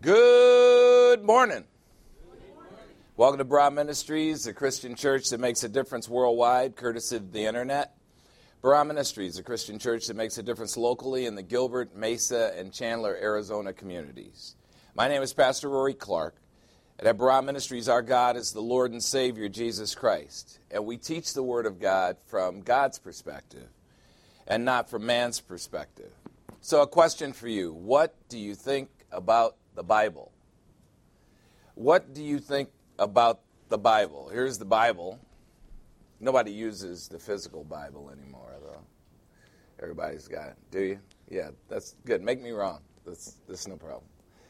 Good morning. Welcome to Barah Ministries, a Christian church that makes a difference worldwide, courtesy of the internet. Barah Ministries, a Christian church that makes a difference locally in the Gilbert, Mesa, and Chandler, Arizona communities. My name is Pastor Rory Clark, and at Barah Ministries, our God is the Lord and Savior, Jesus Christ, and we teach the Word of God from God's perspective and not from man's perspective. So a question for you, what do you think about the Bible? What do you think about the Bible? Here's the Bible. Nobody uses the physical Bible anymore, though. Everybody's got it. Do you? Yeah, that's good. Make me wrong. That's no problem.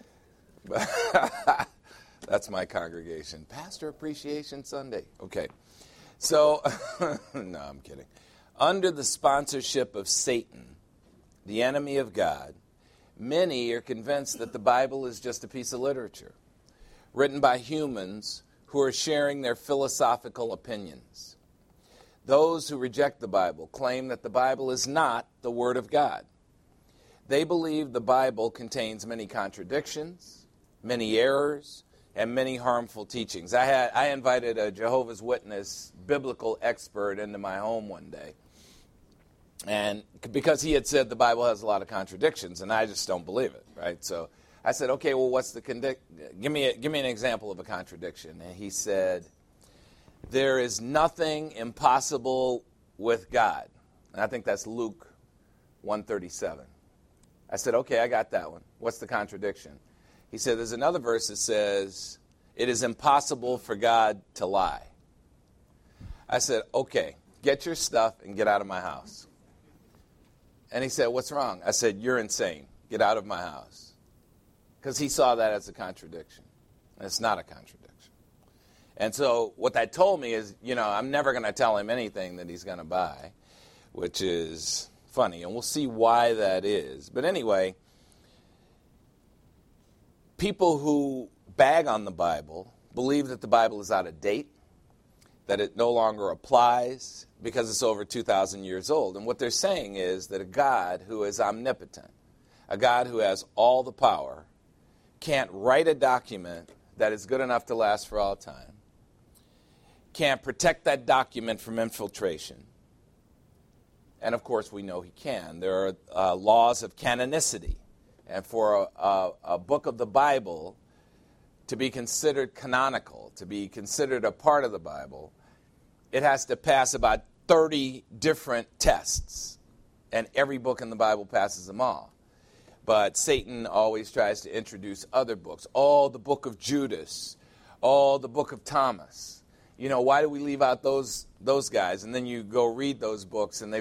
But that's my congregation. Pastor Appreciation Sunday. Okay. So, no, I'm kidding. Under the sponsorship of Satan, the enemy of God, many are convinced that the Bible is just a piece of literature written by humans who are sharing their philosophical opinions. Those who reject the Bible claim that the Bible is not the Word of God. They believe the Bible contains many contradictions, many errors, and many harmful teachings. I invited a Jehovah's Witness biblical expert into my home one day. And because he had said the Bible has a lot of contradictions, and I just don't believe it, right? So I said, okay, well, what's the give me an example of a contradiction. And he said, there is nothing impossible with God. And I think that's Luke 1:37. I said, okay, I got that one. What's the contradiction? He said, there's another verse that says, it is impossible for God to lie. I said, okay, get your stuff and get out of my house. And he said, what's wrong? I said, you're insane. Get out of my house. Because he saw that as a contradiction. And it's not a contradiction. And so what that told me is, I'm never going to tell him anything that he's going to buy, which is funny. And we'll see why that is. But anyway, people who bag on the Bible believe that the Bible is out of date, that it no longer applies because it's over 2,000 years old. And what they're saying is that a God who is omnipotent, a God who has all the power, can't write a document that is good enough to last for all time, can't protect that document from infiltration. And of course, we know he can. There are laws of canonicity. And for a book of the Bible to be considered canonical, to be considered a part of the Bible, it has to pass about 30 different tests. And every book in the Bible passes them all. But Satan always tries to introduce other books. Oh, the book of Judas. Oh, the book of Thomas. Why do we leave out those guys? And then you go read those books, and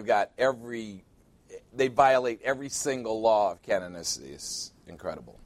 they violate every single law of canonicity. It's incredible.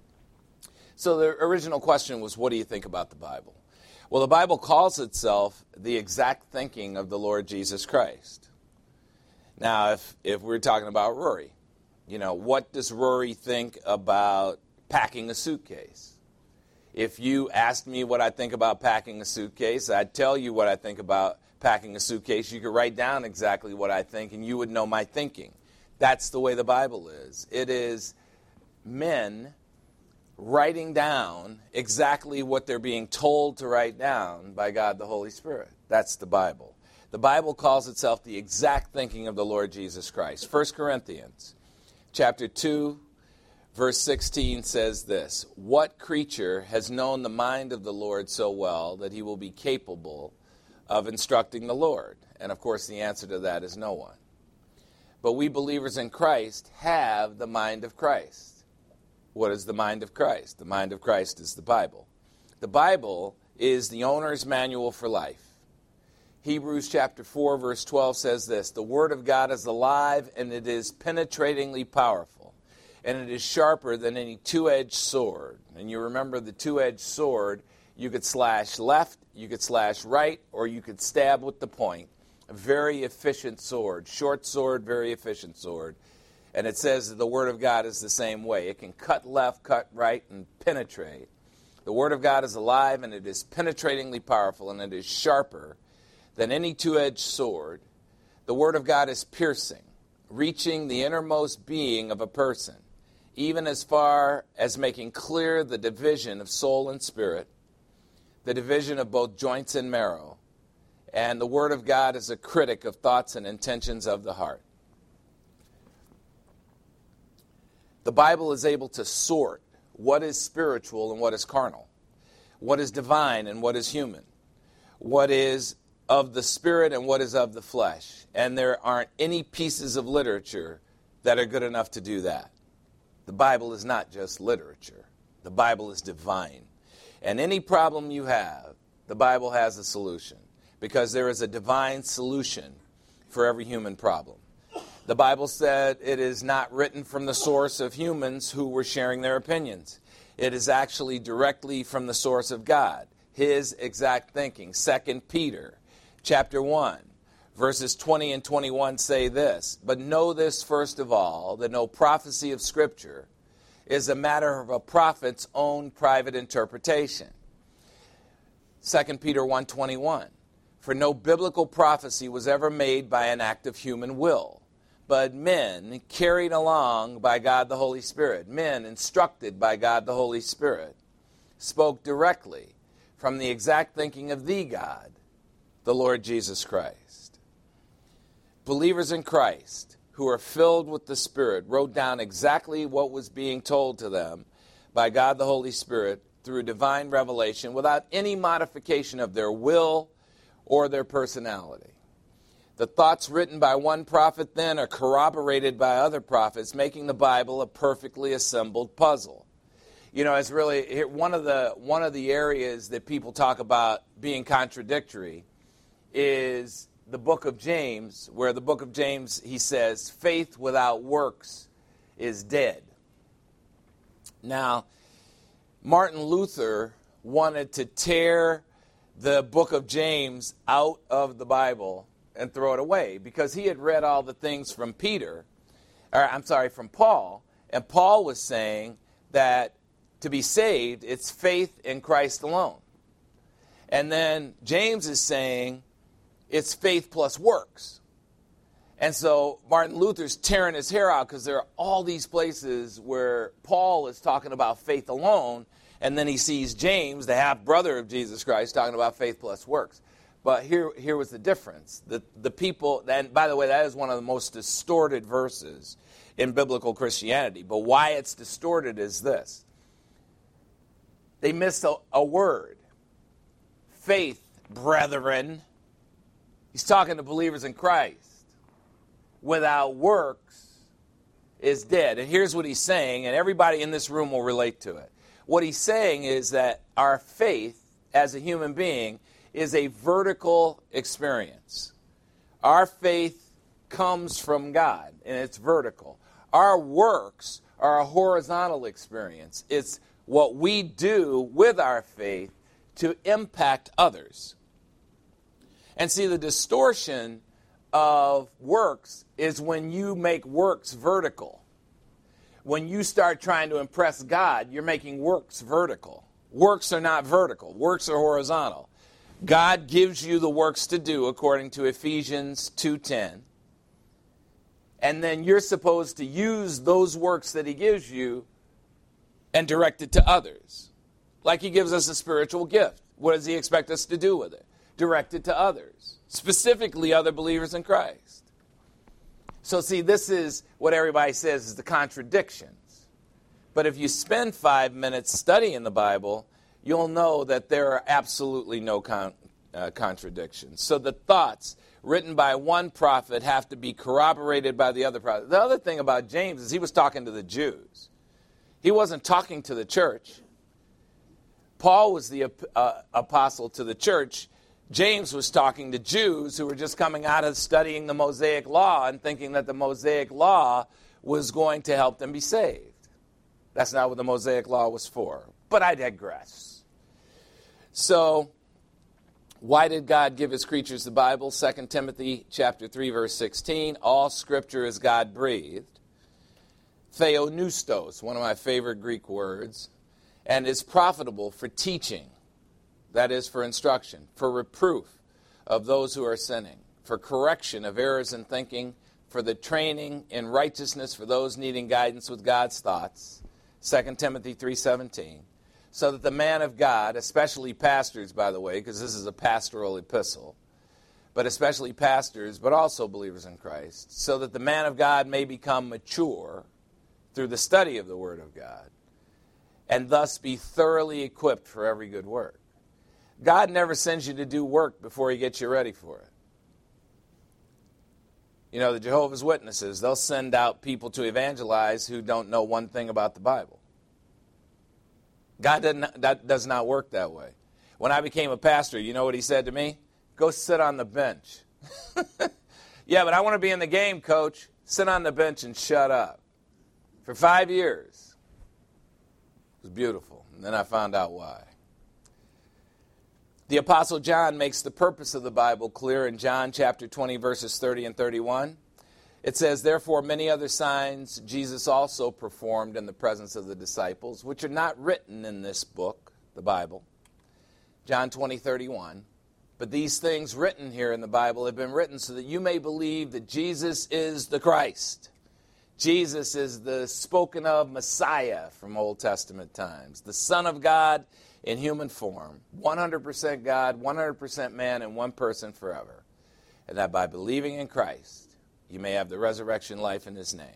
So the original question was, what do you think about the Bible? Well, the Bible calls itself the exact thinking of the Lord Jesus Christ. Now, if we're talking about Rory, what does Rory think about packing a suitcase? If you asked me what I think about packing a suitcase, I'd tell you what I think about packing a suitcase. You could write down exactly what I think, and you would know my thinking. That's the way the Bible is. It is men writing down exactly what they're being told to write down by God the Holy Spirit. That's the Bible. The Bible calls itself the exact thinking of the Lord Jesus Christ. 1 Corinthians chapter 2, verse 16 says this, what creature has known the mind of the Lord so well that he will be capable of instructing the Lord? And of course the answer to that is no one. But we believers in Christ have the mind of Christ. What is the mind of Christ? The mind of Christ is the Bible. The Bible is the owner's manual for life. Hebrews chapter 4, verse 12 says this, the Word of God is alive and it is penetratingly powerful, and it is sharper than any two-edged sword. And you remember the two-edged sword, you could slash left, you could slash right, or you could stab with the point. A very efficient sword, short sword, very efficient sword. And it says that the Word of God is the same way. It can cut left, cut right, and penetrate. The Word of God is alive, and it is penetratingly powerful, and it is sharper than any two-edged sword. The Word of God is piercing, reaching the innermost being of a person, even as far as making clear the division of soul and spirit, the division of both joints and marrow. And the Word of God is a critic of thoughts and intentions of the heart. The Bible is able to sort what is spiritual and what is carnal, what is divine and what is human, what is of the spirit and what is of the flesh. And there aren't any pieces of literature that are good enough to do that. The Bible is not just literature. The Bible is divine. And any problem you have, the Bible has a solution, because there is a divine solution for every human problem. The Bible said it is not written from the source of humans who were sharing their opinions. It is actually directly from the source of God, His exact thinking. 2 Peter chapter 1, verses 20 and 21 say this, "But know this first of all, that no prophecy of Scripture is a matter of a prophet's own private interpretation." 2 Peter 1:21, "For no biblical prophecy was ever made by an act of human will, but men carried along by God the Holy Spirit, men instructed by God the Holy Spirit, spoke directly from the exact thinking of the God, the Lord Jesus Christ." Believers in Christ who are filled with the Spirit wrote down exactly what was being told to them by God the Holy Spirit through divine revelation without any modification of their will or their personality. The thoughts written by one prophet then are corroborated by other prophets, making the Bible a perfectly assembled puzzle. You know, it's really one of the areas that people talk about being contradictory is the book of James, where the book of James, he says, faith without works is dead. Now, Martin Luther wanted to tear the book of James out of the Bible and throw it away, because he had read all the things from Paul, and Paul was saying that to be saved, it's faith in Christ alone. And then James is saying it's faith plus works. And so Martin Luther's tearing his hair out, because there are all these places where Paul is talking about faith alone, and then he sees James, the half-brother of Jesus Christ, talking about faith plus works. But here was the difference. The people, and by the way, that is one of the most distorted verses in biblical Christianity. But why it's distorted is this. They missed a word. Faith, brethren. He's talking to believers in Christ. Without works is dead. And here's what he's saying, and everybody in this room will relate to it. What he's saying is that our faith as a human being is a vertical experience. Our faith comes from God, and it's vertical. Our works are a horizontal experience. It's what we do with our faith to impact others. And see, the distortion of works is when you make works vertical. When you start trying to impress God, you're making works vertical. Works are not vertical. Works are horizontal. God gives you the works to do according to Ephesians 2:10. And then you're supposed to use those works that he gives you and direct it to others. Like he gives us a spiritual gift. What does he expect us to do with it? Direct it to others, specifically other believers in Christ. So see, this is what everybody says is the contradictions. But if you spend 5 minutes studying the Bible, you'll know that there are absolutely no contradictions. So the thoughts written by one prophet have to be corroborated by the other prophet. The other thing about James is he was talking to the Jews. He wasn't talking to the church. Paul was the apostle to the church. James was talking to Jews who were just coming out of studying the Mosaic Law and thinking that the Mosaic Law was going to help them be saved. That's not what the Mosaic Law was for. But I digress. So, why did God give his creatures the Bible? 2 Timothy chapter 3, verse 16. All scripture is God-breathed. Theopneustos, one of my favorite Greek words, and is profitable for teaching, that is, for instruction, for reproof of those who are sinning, for correction of errors in thinking, for the training in righteousness for those needing guidance with God's thoughts, 2 Timothy 3:17, so that the man of God, especially pastors, by the way, because this is a pastoral epistle, but especially pastors, but also believers in Christ, so that the man of God may become mature through the study of the Word of God, and thus be thoroughly equipped for every good work. God never sends you to do work before he gets you ready for it. You know, the Jehovah's Witnesses, they'll send out people to evangelize who don't know one thing about the Bible. God does not work that way. When I became a pastor, you know what he said to me? Go sit on the bench. Yeah, but I want to be in the game, coach. Sit on the bench and shut up. For 5 years. It was beautiful. And then I found out why. The Apostle John makes the purpose of the Bible clear in John chapter 20, verses 30 and 31. It says, therefore, many other signs Jesus also performed in the presence of the disciples, which are not written in this book, the Bible. John 20, 31. But these things written here in the Bible have been written so that you may believe that Jesus is the Christ. Jesus is the spoken of Messiah from Old Testament times, the Son of God in human form, 100% God, 100% man, and one person forever. And that by believing in Christ, you may have the resurrection life in his name.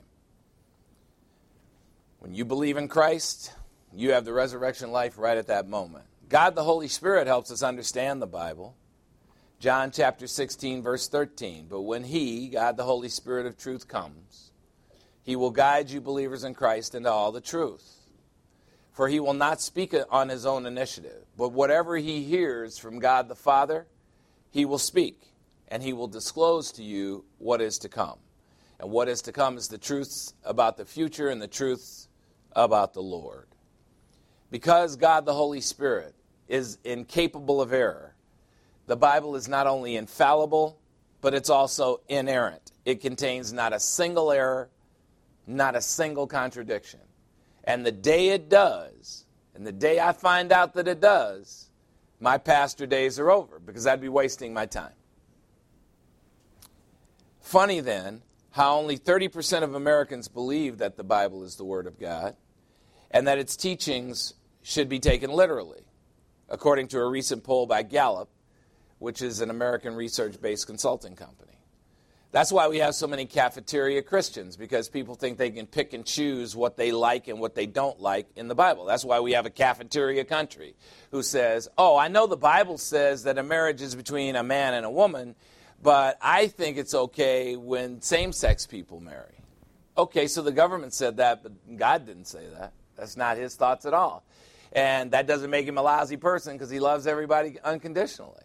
When you believe in Christ, you have the resurrection life right at that moment. God the Holy Spirit helps us understand the Bible. John chapter 16, verse 13. But when he, God the Holy Spirit of truth, comes, he will guide you believers in Christ into all the truth. For he will not speak on his own initiative, but whatever he hears from God the Father, he will speak, and he will disclose to you what is to come. And what is to come is the truths about the future and the truths about the Lord. Because God the Holy Spirit is incapable of error, the Bible is not only infallible, but it's also inerrant. It contains not a single error, not a single contradiction. And the day it does, and the day I find out that it does, my pastor days are over, because I'd be wasting my time. Funny then, how only 30% of Americans believe that the Bible is the Word of God, and that its teachings should be taken literally, according to a recent poll by Gallup, which is an American research-based consulting company. That's why we have so many cafeteria Christians, because people think they can pick and choose what they like and what they don't like in the Bible. That's why we have a cafeteria country who says, oh, I know the Bible says that a marriage is between a man and a woman, but I think it's okay when same-sex people marry. Okay, so the government said that, but God didn't say that. That's not his thoughts at all. And that doesn't make him a lousy person, because he loves everybody unconditionally.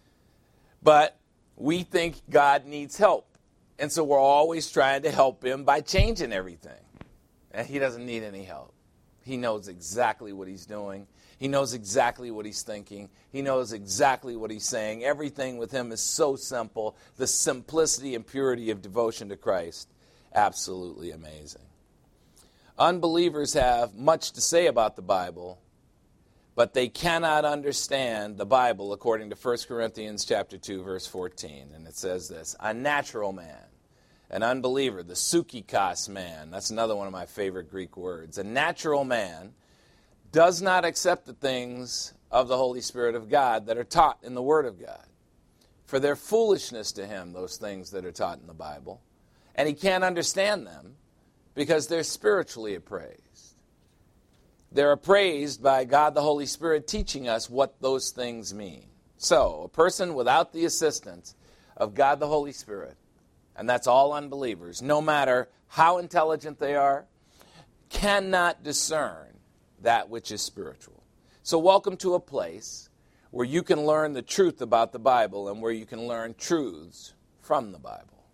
But we think God needs help. And so we're always trying to help him by changing everything. And he doesn't need any help. He knows exactly what he's doing. He knows exactly what he's thinking. He knows exactly what he's saying. Everything with him is so simple. The simplicity and purity of devotion to Christ, absolutely amazing. Unbelievers have much to say about the Bible, but they cannot understand the Bible according to 1 Corinthians chapter 2, verse 14. And it says this, a natural man, an unbeliever, the sukikos man, that's another one of my favorite Greek words. A natural man does not accept the things of the Holy Spirit of God that are taught in the Word of God. For they're foolishness to him, those things that are taught in the Bible. And he can't understand them because they're spiritually appraised. They're appraised by God the Holy Spirit teaching us what those things mean. So, a person without the assistance of God the Holy Spirit, and that's all unbelievers, no matter how intelligent they are, cannot discern that which is spiritual. So welcome to a place where you can learn the truth about the Bible and where you can learn truths from the Bible.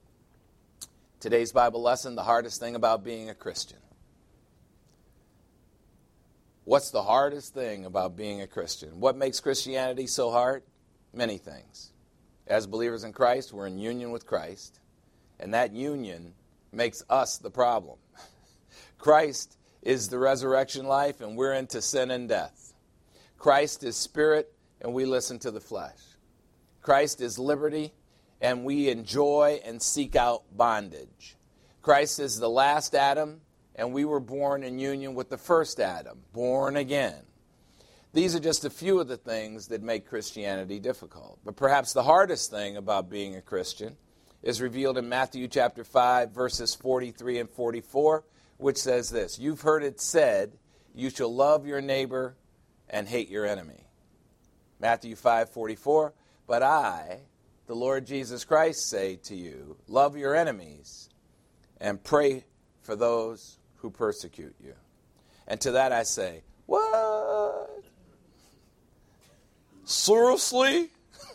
Today's Bible lesson, the hardest thing about being a Christian. What's the hardest thing about being a Christian? What makes Christianity so hard? Many things. As believers in Christ, we're in union with Christ, and that union makes us the problem. Christ is the resurrection life, and we're into sin and death. Christ is spirit, and we listen to the flesh. Christ is liberty, and we enjoy and seek out bondage. Christ is the last Adam, and we were born in union with the first Adam, born again. These are just a few of the things that make Christianity difficult. But perhaps the hardest thing about being a Christian is revealed in Matthew chapter 5, verses 43 and 44, which says this: "You've heard it said, you shall love your neighbor and hate your enemy." Matthew 5:44, "But I, the Lord Jesus Christ, say to you, love your enemies and pray for those who persecute you." And to that I say, what? Seriously?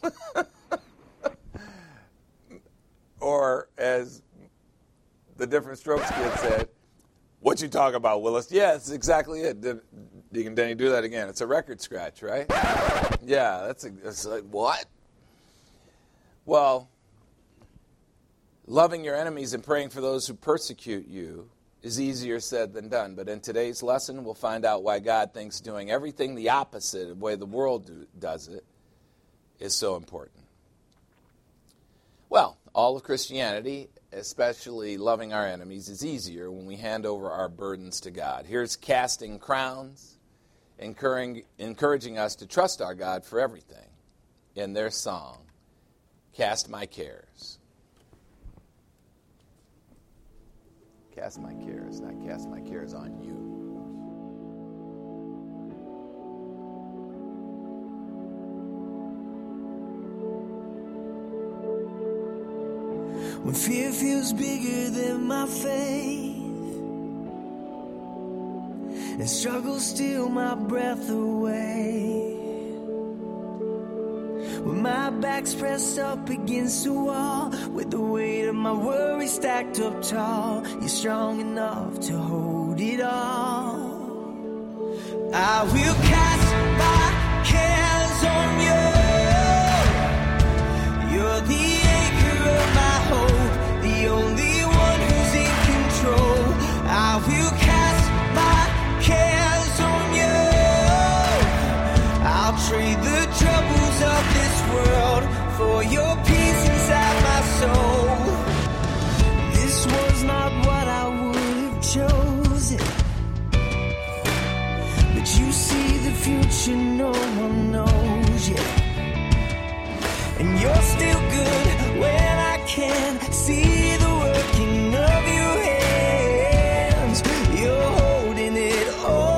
Or as the Different Strokes kid said, "What you talking about, Willis?" Yeah, that's exactly it. Deacon Denny, do that again. It's a record scratch, right? Yeah, that's like, what? Well, loving your enemies and praying for those who persecute you is easier said than done. But in today's lesson, we'll find out why God thinks doing everything the opposite of the way the world does it is so important. Well, all of Christianity, especially loving our enemies, is easier when we hand over our burdens to God. Here's Casting Crowns, encouraging us to trust our God for everything in their song, "Cast My Cares." Cast my cares, not cast my cares on you. When fear feels bigger than my faith and struggle steal my breath away, when my back's pressed up against the wall, with the weight of my worry stacked up tall, you're strong enough to hold it all. I will cast my cares on you. You're the anchor of my hope, the only one who's in control. I will cast my cares on you. I'll trade the troubles of this world for your peace inside my soul. This was not what I would have chosen, but you see the future no one knows yet. And you're still good when I can't see the working of your hands. You're holding it all.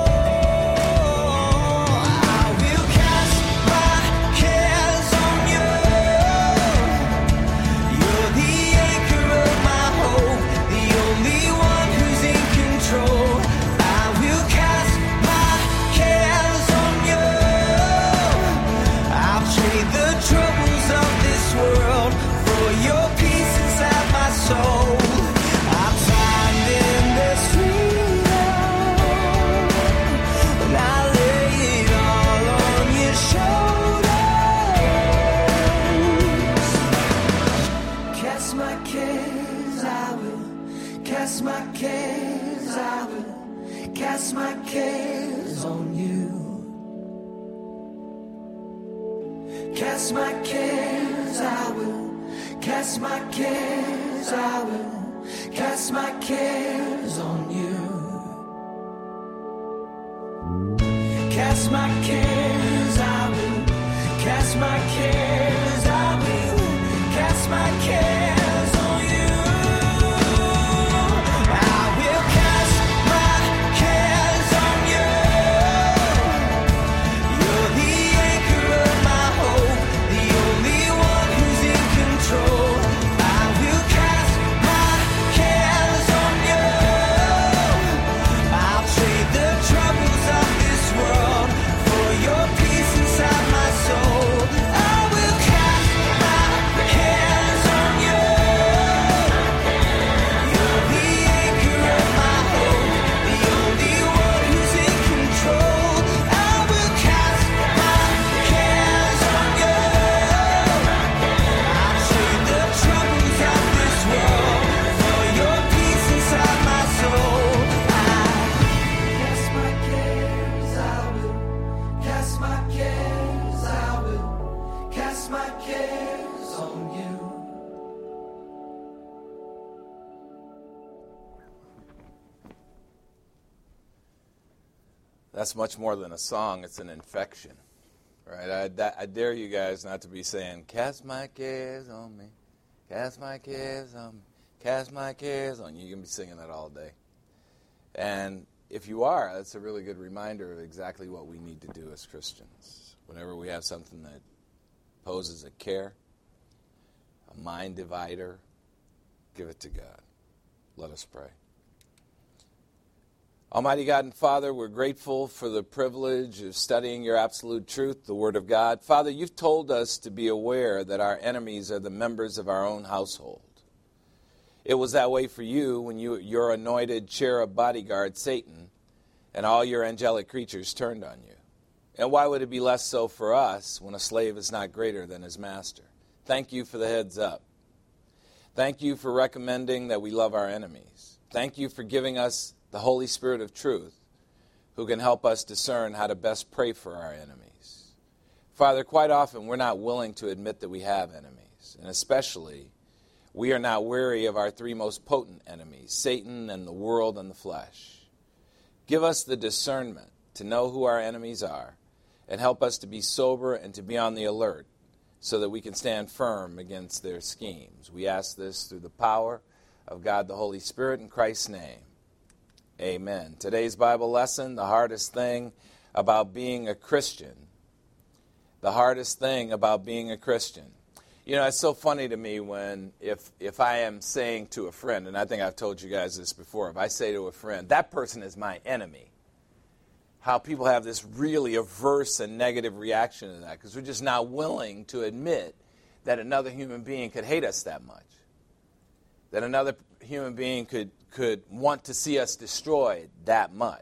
Cast my cares on you. Cast my cares, I will. Cast my cares, I will. Cast my cares on you. Cast my cares, I will. Cast my cares, I will. Cast my cares on you. For your That's much more than a song. It's an infection, right? I dare you guys not to be saying, cast my cares on me, cast my cares on me, cast my cares on you. You can be singing that all day. And if you are, that's a really good reminder of exactly what we need to do as Christians. Whenever we have something that poses a care, a mind divider, give it to God. Let us pray. Almighty God and Father, we're grateful for the privilege of studying your absolute truth, the Word of God. Father, you've told us to be aware that our enemies are the members of our own household. It was that way for you when your anointed cherub bodyguard, Satan, and all your angelic creatures turned on you. And why would it be less so for us when a slave is not greater than his master? Thank you for the heads up. Thank you for recommending that we love our enemies. Thank you for giving us the Holy Spirit of truth who can help us discern how to best pray for our enemies. Father, quite often we're not willing to admit that we have enemies, and especially we are not wary of our three most potent enemies, Satan and the world and the flesh. Give us the discernment to know who our enemies are and help us to be sober and to be on the alert so that we can stand firm against their schemes. We ask this through the power of God the Holy Spirit in Christ's name. Amen. Today's Bible lesson, the hardest thing about being a Christian. The hardest thing about being a Christian. You know, it's so funny to me when if I am saying to a friend, and I think I've told you guys this before, if I say to a friend, that person is my enemy, how people have this really averse and negative reaction to that because we're just not willing to admit that another human being could hate us that much, that another human being could want to see us destroyed that much.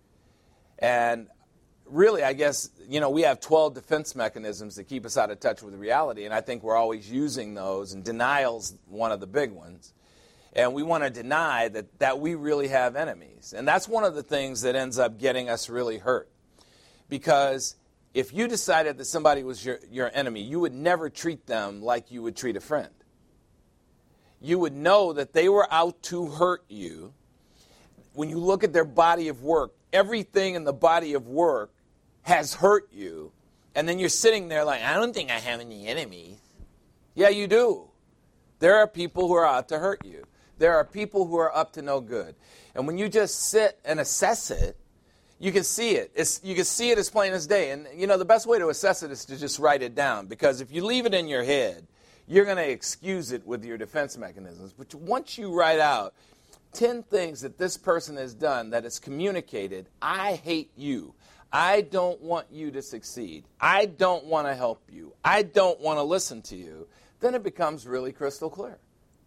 And really, I guess, you know, we have 12 defense mechanisms that keep us out of touch with reality, and I think we're always using those, and denial's one of the big ones. And we want to deny that we really have enemies. And that's one of the things that ends up getting us really hurt. Because if you decided that somebody was your enemy, you would never treat them like you would treat a friend. You would know that they were out to hurt you. When you look at their body of work, everything in the body of work has hurt you. And then you're sitting there like, I don't think I have any enemies. Yeah, you do. There are people who are out to hurt you. There are people who are up to no good. And when you just sit and assess it, you can see it. You can see it as plain as day. And, you know, the best way to assess it is to just write it down. Because if you leave it in your head, you're going to excuse it with your defense mechanisms. But once you write out 10 things that this person has done that has communicated, I hate you. I don't want you to succeed. I don't want to help you. I don't want to listen to you. Then it becomes really crystal clear.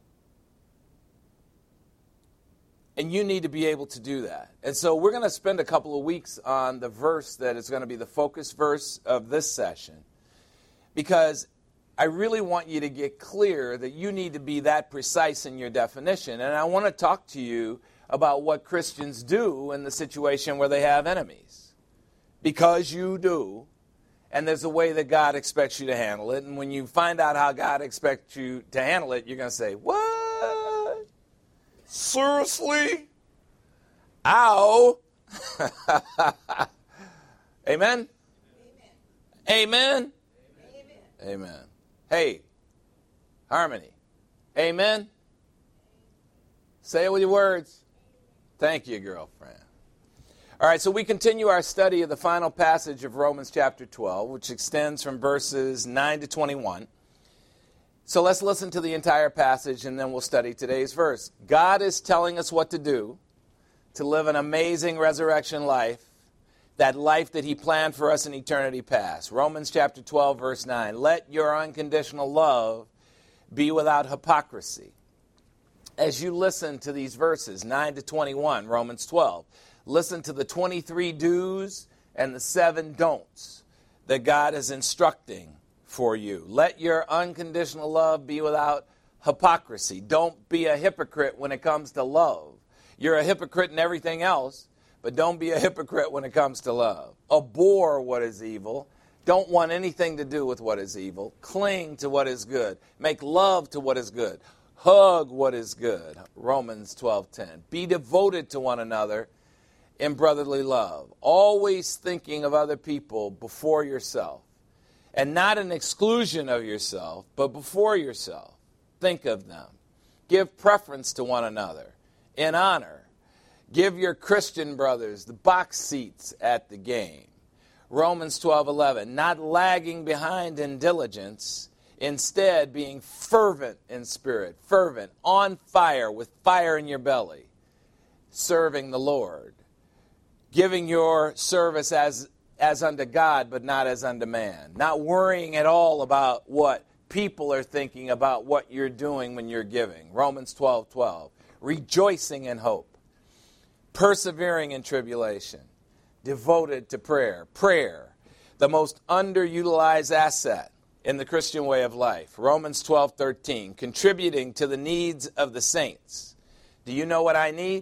And you need to be able to do that. And so we're going to spend a couple of weeks on the verse that is going to be the focus verse of this session. Because I really want you to get clear that you need to be that precise in your definition. And I want to talk to you about what Christians do in the situation where they have enemies. Because you do. And there's a way that God expects you to handle it. And when you find out how God expects you to handle it, you're going to say, what? Seriously? Ow. Amen? Amen? Amen. Hey, Harmony. Amen? Say it with your words. Thank you, girlfriend. All right, so we continue our study of the final passage of Romans chapter 12, which extends from verses 9 to 21. So let's listen to the entire passage, and then we'll study today's verse. God is telling us what to do to live an amazing resurrection life, that life that he planned for us in eternity past. Romans chapter 12, verse 9. Let your unconditional love be without hypocrisy. As you listen to these verses, 9 to 21, Romans 12, listen to the 23 do's and the 7 don'ts that God is instructing for you. Let your unconditional love be without hypocrisy. Don't be a hypocrite when it comes to love. You're a hypocrite in everything else, but don't be a hypocrite when it comes to love. Abhor what is evil. Don't want anything to do with what is evil. Cling to what is good. Make love to what is good. Hug what is good. Romans 12:10. Be devoted to one another in brotherly love, always thinking of other people before yourself, and not an exclusion of yourself, but before yourself. Think of them. Give preference to one another in honor. Give your Christian brothers the box seats at the game. Romans 12:11, not lagging behind in diligence, instead being fervent in spirit, fervent, on fire, with fire in your belly, serving the Lord. Giving your service as unto God, but not as unto man. Not worrying at all about what people are thinking about what you're doing when you're giving. Romans 12:12. Rejoicing in hope. Persevering in tribulation. Devoted to prayer. Prayer, the most underutilized asset in the Christian way of life. Romans 12:13. Contributing to the needs of the saints. Do you know what I need?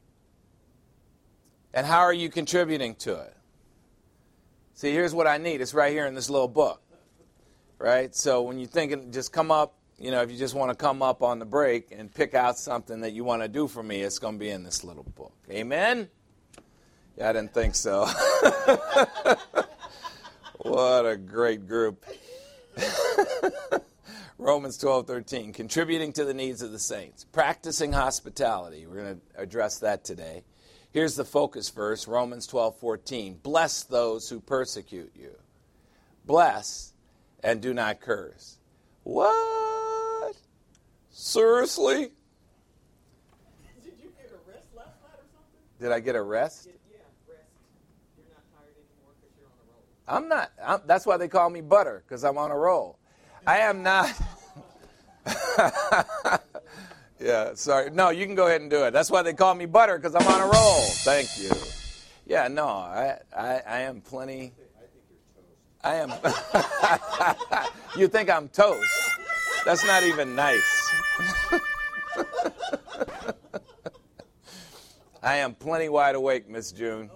And how are you contributing to it? See, here's what I need. It's right here in this little book. Right? So when you're thinking, just come up, if you just want to come up on the break and pick out something that you want to do for me, it's going to be in this little book. Amen? Yeah, I didn't think so. What a great group. Romans 12:13, contributing to the needs of the saints. Practicing hospitality. We're going to address that today. Here's the focus verse, Romans 12:14. Bless those who persecute you. Bless and do not curse. What? Seriously? Did you get a rest last night or something? Did I get a rest? Yeah, rest. You're not tired anymore because you're on a roll. I'm not. That's why they call me Butter, because I'm on a roll. I am not. Yeah, sorry. No, you can go ahead and do it. That's why they call me Butter, because I'm on a roll. Thank you. Yeah, no, I am plenty. I am. You think I'm toast? That's not even nice. I am plenty wide awake, Miss June.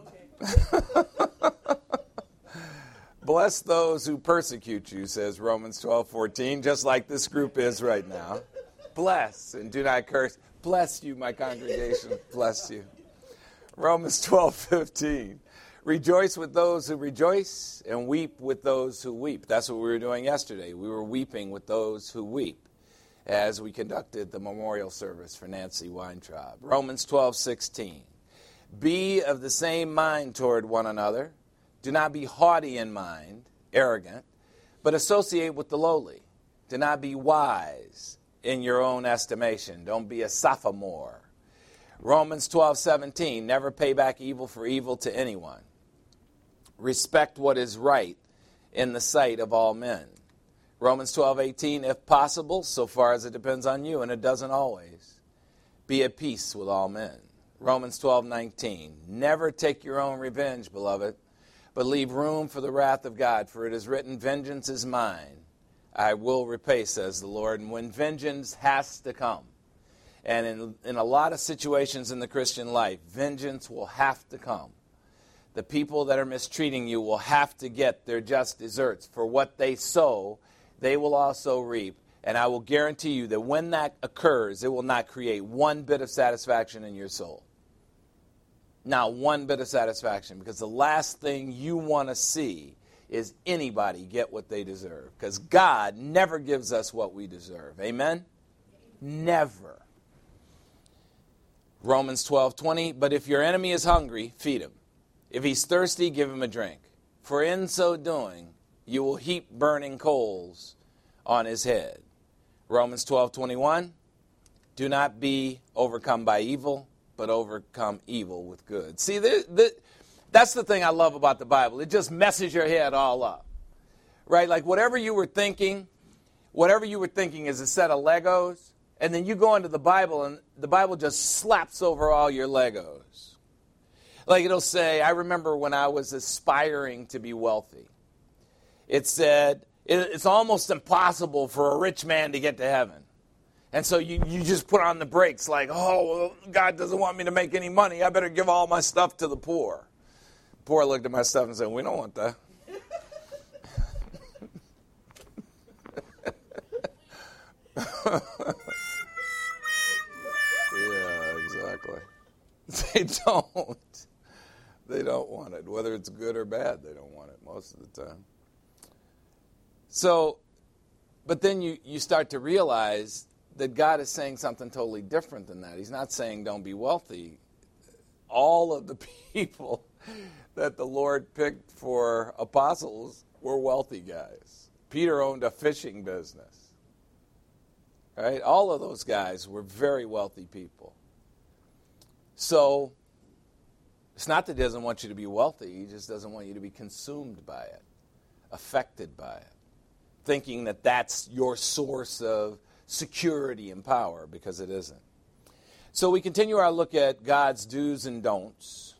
Bless those who persecute you, says Romans 12:14, just like this group is right now. Bless and do not curse. Bless you, my congregation. Bless you. Romans 12:15. Rejoice with those who rejoice and weep with those who weep. That's what we were doing yesterday. We were weeping with those who weep as we conducted the memorial service for Nancy Weintraub. Romans 12:16. Be of the same mind toward one another. Do not be haughty in mind, arrogant, but associate with the lowly. Do not be wise in your own estimation. Don't be a sophomore. Romans 12:17. Never pay back evil for evil to anyone. Respect what is right in the sight of all men. Romans 12:18. If possible, so far as it depends on you, and it doesn't always, be at peace with all men. Romans 12:19. Never take your own revenge, beloved, but leave room for the wrath of God. For it is written, vengeance is mine. I will repay, says the Lord. And when vengeance has to come, and in a lot of situations in the Christian life, vengeance will have to come. The people that are mistreating you will have to get their just deserts. For what they sow, they will also reap. And I will guarantee you that when that occurs, it will not create one bit of satisfaction in your soul. Not one bit of satisfaction. Because the last thing you want to see is anybody get what they deserve. Because God never gives us what we deserve. Amen? Never. Romans 12:20, but if your enemy is hungry, feed him. If he's thirsty, give him a drink. For in so doing, you will heap burning coals on his head. Romans 12:21, do not be overcome by evil, but overcome evil with good. See, that's the thing I love about the Bible. It just messes your head all up. Right? Like whatever you were thinking is a set of Legos. And then you go into the Bible, and the Bible just slaps over all your Legos. Like it'll say, I remember when I was aspiring to be wealthy. It said, it's almost impossible for a rich man to get to heaven. And so you just put on the brakes like, oh, well, God doesn't want me to make any money. I better give all my stuff to the poor. The poor looked at my stuff and said, we don't want that. Yeah, exactly. They don't. They don't want it. Whether it's good or bad, they don't want it most of the time. So, but then you start to realize that God is saying something totally different than that. He's not saying don't be wealthy. All of the people that the Lord picked for apostles were wealthy guys. Peter owned a fishing business. Right? All of those guys were very wealthy people. So, it's not that he doesn't want you to be wealthy. He just doesn't want you to be consumed by it, affected by it, thinking that that's your source of security and power, because it isn't. So we continue our look at God's do's and don'ts,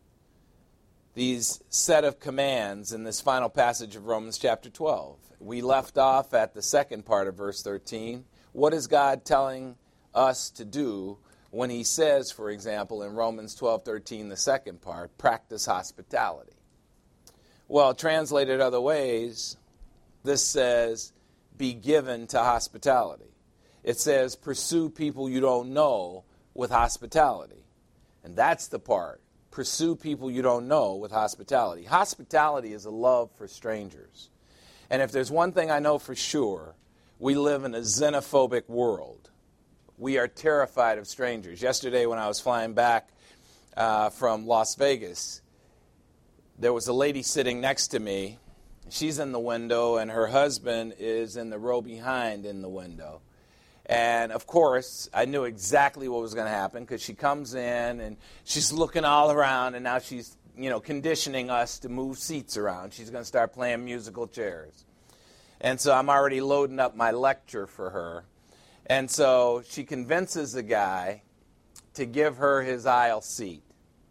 these set of commands in this final passage of Romans chapter 12. We left off at the second part of verse 13. What is God telling us to do when he says, for example, in Romans 12:13, the second part, practice hospitality? Well, translated other ways, this says, be given to hospitality. It says, pursue people you don't know with hospitality. And that's the part. Pursue people you don't know with hospitality. Hospitality is a love for strangers. And if there's one thing I know for sure, we live in a xenophobic world. We are terrified of strangers. Yesterday when I was flying back from Las Vegas, there was a lady sitting next to me. She's in the window, and her husband is in the row behind in the window. And, of course, I knew exactly what was going to happen, because she comes in, and she's looking all around, and now she's, conditioning us to move seats around. She's going to start playing musical chairs. And so I'm already loading up my lecture for her. And so she convinces the guy to give her his aisle seat.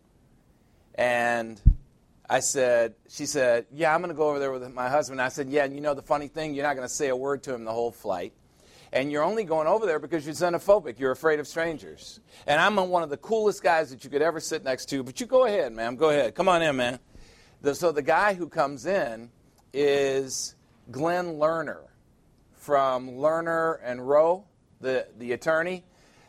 And she said, yeah, I'm going to go over there with my husband. I said, yeah, and the funny thing, you're not going to say a word to him the whole flight. And you're only going over there because you're xenophobic. You're afraid of strangers. And I'm one of the coolest guys that you could ever sit next to. But you go ahead, ma'am. Go ahead. Come on in, man. So the guy who comes in is Glenn Lerner from Lerner and Rowe, the attorney.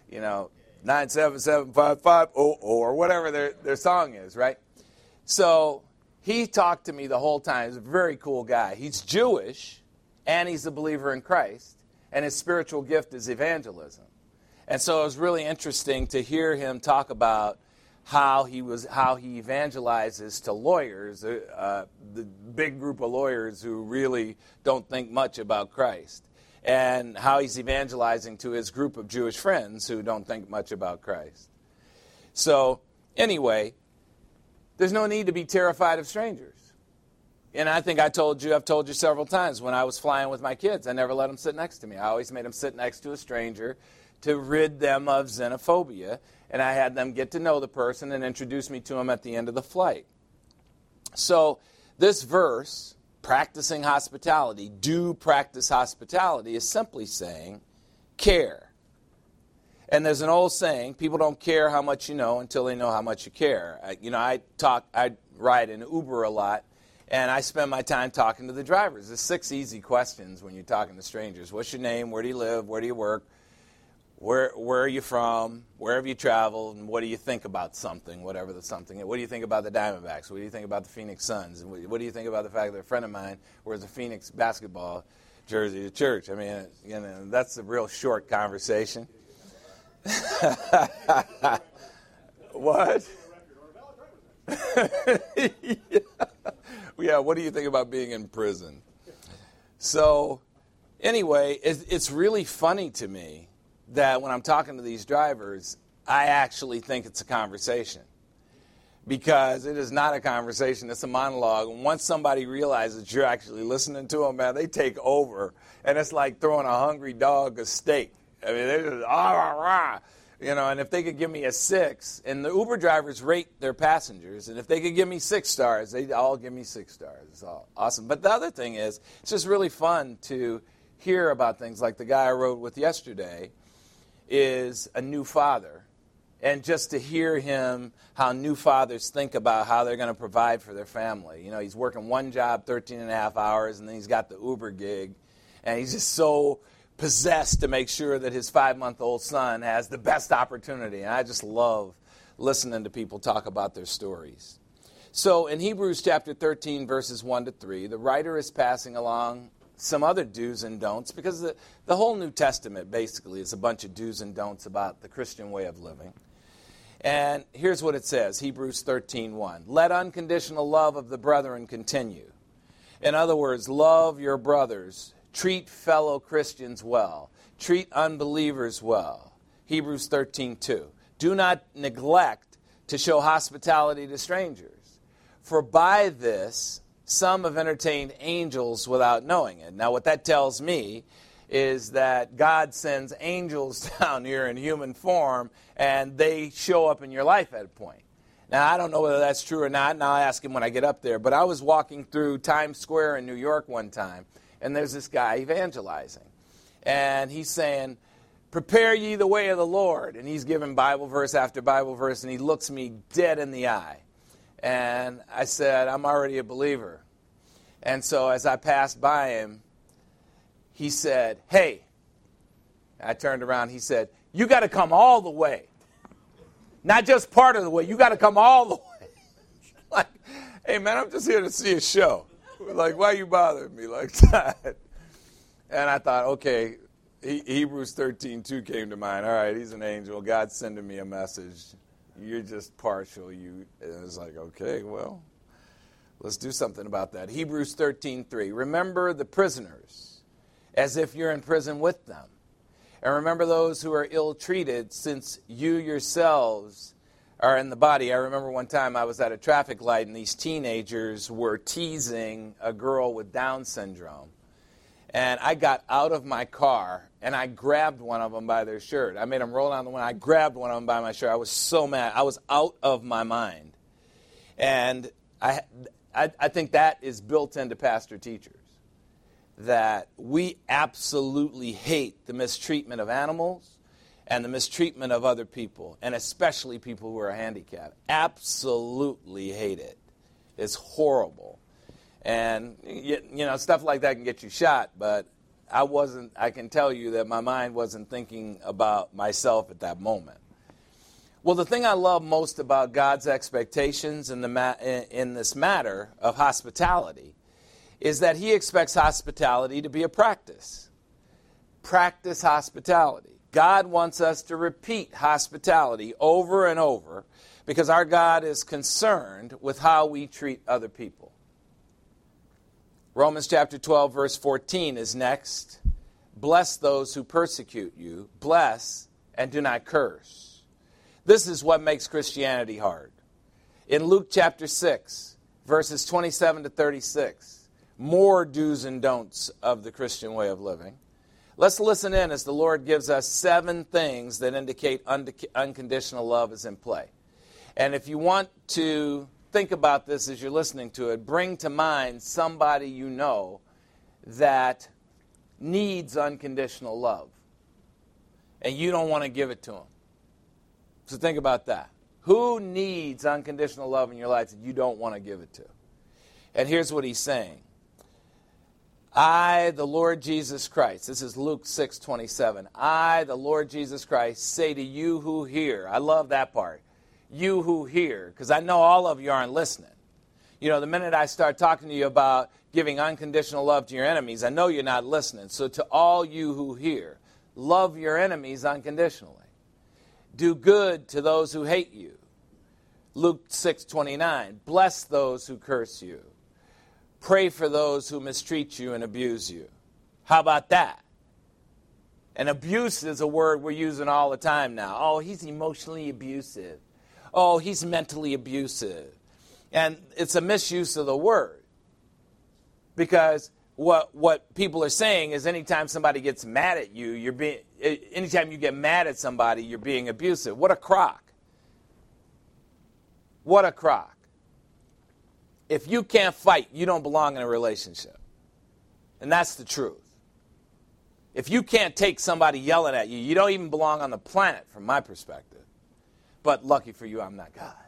9775500 or whatever their song is, right? So he talked to me the whole time. He's a very cool guy. He's Jewish, and he's a believer in Christ. And his spiritual gift is evangelism. And so it was really interesting to hear him talk about how he evangelizes to lawyers, the big group of lawyers who really don't think much about Christ, and how he's evangelizing to his group of Jewish friends who don't think much about Christ. So anyway, there's no need to be terrified of strangers. And I think I've told you several times, when I was flying with my kids, I never let them sit next to me. I always made them sit next to a stranger to rid them of xenophobia. And I had them get to know the person and introduce me to them at the end of the flight. So this verse, practicing hospitality, do practice hospitality, is simply saying care. And there's an old saying, people don't care how much you know until they know how much you care. I ride in Uber a lot. And I spend my time talking to the drivers. There's 6 easy questions when you're talking to strangers. What's your name? Where do you live? Where do you work? Where are you from? Where have you traveled? And what do you think about something, whatever the something is? What do you think about the Diamondbacks? What do you think about the Phoenix Suns? And what do you think about the fact that a friend of mine wears a Phoenix basketball jersey to church? I mean, that's a real short conversation. What? Yeah, what do you think about being in prison? So, anyway, it's really funny to me that when I'm talking to these drivers, I actually think it's a conversation. Because it is not a conversation, it's a monologue. And once somebody realizes you're actually listening to them, man, they take over. And it's like throwing a hungry dog a steak. I mean, they're just, and if they could give me a 6, and the Uber drivers rate their passengers, and if they could give me 6 stars, they'd all give me 6 stars. It's all awesome. But the other thing is, it's just really fun to hear about things like the guy I rode with yesterday is a new father. And just to hear him, how new fathers think about how they're going to provide for their family. He's working one job 13 and a half hours, and then he's got the Uber gig, and he's just so possessed to make sure that his 5-month-old son has the best opportunity. And I just love listening to people talk about their stories. So in Hebrews chapter 13, verses 1 to 3, the writer is passing along some other do's and don'ts, because the whole New Testament basically is a bunch of do's and don'ts about the Christian way of living. And here's what it says, Hebrews 13:1. Let unconditional love of the brethren continue. In other words, love your brothers. Treat fellow Christians well. Treat unbelievers well. Hebrews 13:2. Do not neglect to show hospitality to strangers, for by this some have entertained angels without knowing it. Now what that tells me is that God sends angels down here in human form, and they show up in your life at a point. Now, I don't know whether that's true or not, and I'll ask him when I get up there, but I was walking through Times Square in New York one time, and there's this guy evangelizing, and he's saying, prepare ye the way of the Lord, and he's giving Bible verse after Bible verse, and he looks me dead in the eye, and I said, I'm already a believer. And so as I passed by him, he said, hey, I turned around, he said, you got to come all the way. Not just part of the way, you got to come all the way. Like, hey man, I'm just here to see a show. Like, why are you bothering me like that? And I thought, okay, Hebrews 13:2 came to mind. All right, he's an angel. God's sending me a message. You're just partial. And it was like, okay, well, let's do something about that. Hebrews 13:3. Remember the prisoners as if you're in prison with them. And remember those who are ill-treated, since you yourselves are in the body. I remember one time I was at a traffic light, and these teenagers were teasing a girl with Down syndrome. And I got out of my car, and I grabbed one of them by their shirt. I made them roll down the window. I grabbed one of them by my shirt. I was so mad. I was out of my mind. And I think that is built into pastor teachers, that we absolutely hate the mistreatment of animals and the mistreatment of other people, and especially people who are handicapped. Absolutely hate it. It's horrible. And, you know, stuff like that can get you shot, but I can tell you that my mind wasn't thinking about myself at that moment. Well, the thing I love most about God's expectations in this matter of hospitality is that he expects hospitality to be a practice. Practice hospitality. God wants us to repeat hospitality over and over because our God is concerned with how we treat other people. Romans chapter 12, verse 14 is next. Bless those who persecute you. Bless and do not curse. This is what makes Christianity hard. In Luke chapter 6, verses 27 to 36, more do's and don'ts of the Christian way of living. Let's listen in as the Lord gives us 7 things that indicate unconditional love is in play. And if you want to think about this as you're listening to it, bring to mind somebody you know that needs unconditional love, and you don't want to give it to them. So think about that. Who needs unconditional love in your life that you don't want to give it to? And here's what he's saying. I, the Lord Jesus Christ, this is Luke 6:27. I, the Lord Jesus Christ, say to you who hear. I love that part. You who hear, because I know all of you aren't listening. You know, the minute I start talking to you about giving unconditional love to your enemies, I know you're not listening. So to all you who hear, love your enemies unconditionally. Do good to those who hate you. Luke 6:29. Bless those who curse you. Pray for those who mistreat you and abuse you. How about that? And abuse is a word we're using all the time now. Oh, he's emotionally abusive. Oh, he's mentally abusive. And it's a misuse of the word. Because what people are saying is anytime somebody gets mad at you, anytime you get mad at somebody, you're being abusive. What a crock. What a crock. If you can't fight, you don't belong in a relationship. And that's the truth. If you can't take somebody yelling at you, you don't even belong on the planet from my perspective. But lucky for you, I'm not God.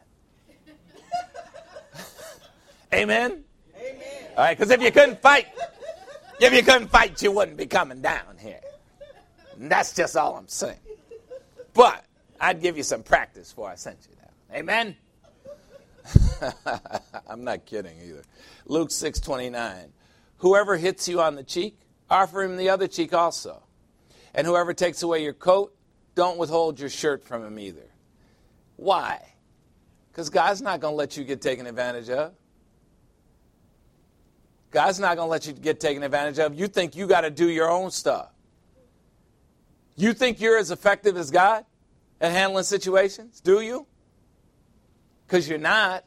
Amen? Amen. All right, because if you couldn't fight, you wouldn't be coming down here. And that's just all I'm saying. But I'd give you some practice before I sent you down. Amen? I'm not kidding either. Luke 6:29. Whoever hits you on the cheek, offer him the other cheek also. And whoever takes away your coat, don't withhold your shirt from him either. Why? Because God's not going to let you get taken advantage of. God's not going to let you get taken advantage of. You think you got to do your own stuff. You think you're as effective as God at handling situations? Do you? Because you're not.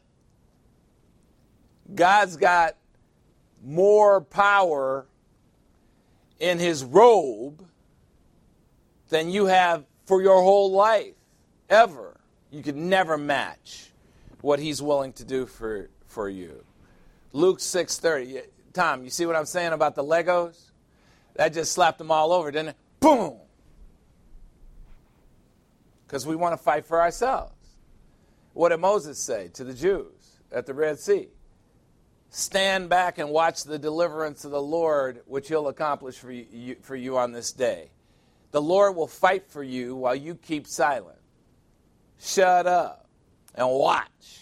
God's got more power in his robe than you have for your whole life, ever. You could never match what he's willing to do for you. Luke 6:30. Tom, you see what I'm saying about the Legos? That just slapped them all over, didn't it? Boom! Because we want to fight for ourselves. What did Moses say to the Jews at the Red Sea? Stand back and watch the deliverance of the Lord, which he'll accomplish for you on this day. The Lord will fight for you while you keep silent. Shut up and watch.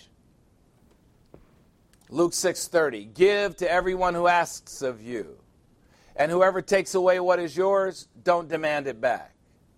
Luke 6:30. Give to everyone who asks of you. And whoever takes away what is yours, don't demand it back.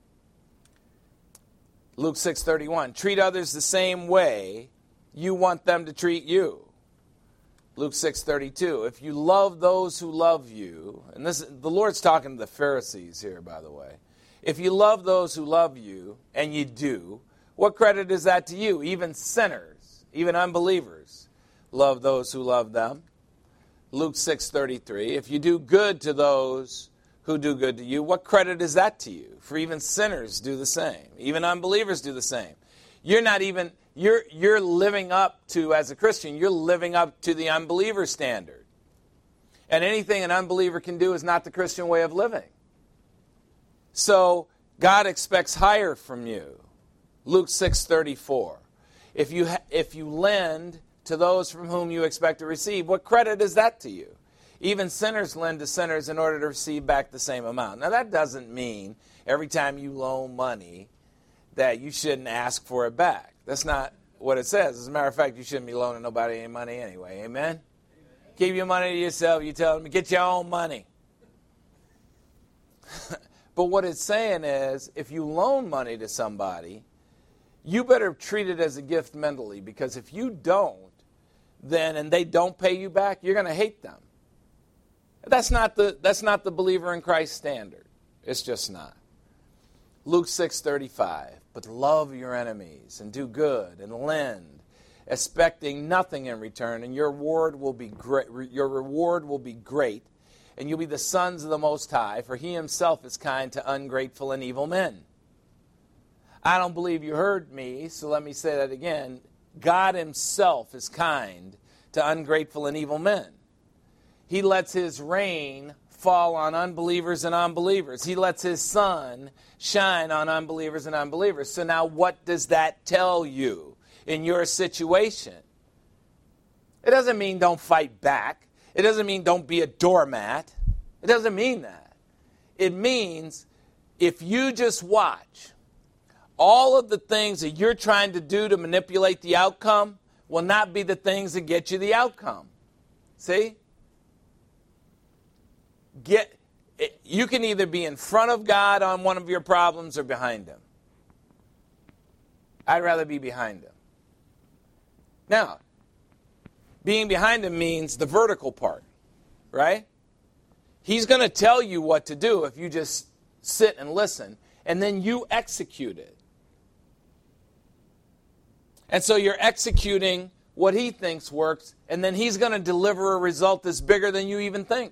Luke 6:31. Treat others the same way you want them to treat you. Luke 6:32. If you love those who love you, and the Lord's talking to the Pharisees here, by the way. If you love those who love you, and you do, what credit is that to you? Even sinners, even unbelievers, love those who love them. Luke 6:33. If you do good to those who do good to you, what credit is that to you? For even sinners do the same. Even unbelievers do the same. You're living up to, as a Christian, you're living up to the unbeliever standard. And anything an unbeliever can do is not the Christian way of living. So God expects higher from you. Luke 6:34. If you lend to those from whom you expect to receive, what credit is that to you? Even sinners lend to sinners in order to receive back the same amount. Now that doesn't mean every time you loan money that you shouldn't ask for it back. That's not what it says. As a matter of fact, you shouldn't be loaning nobody any money anyway. Amen? Keep your money to yourself. You tell them, get your own money. But what it's saying is, if you loan money to somebody, you better treat it as a gift mentally, because if you don't, and they don't pay you back, you're going to hate them. That's not the believer in Christ standard. It's just not. Luke 6:35. But love your enemies and do good and lend, expecting nothing in return, and your reward will be great, and you'll be the sons of the Most High, for he himself is kind to ungrateful and evil men. I don't believe you heard me, so let me say that again. God himself is kind to ungrateful and evil men. He lets his rain fall on unbelievers and unbelievers. He lets his sun shine on unbelievers and unbelievers. So now what does that tell you in your situation? It doesn't mean don't fight back. It doesn't mean don't be a doormat. It doesn't mean that. It means if you just watch, all of the things that you're trying to do to manipulate the outcome will not be the things that get you the outcome. See? You can either be in front of God on one of your problems or behind him. I'd rather be behind him. Now, being behind him means the vertical part, right? He's going to tell you what to do if you just sit and listen, and then you execute it. And so you're executing what he thinks works, and then he's going to deliver a result that's bigger than you even think.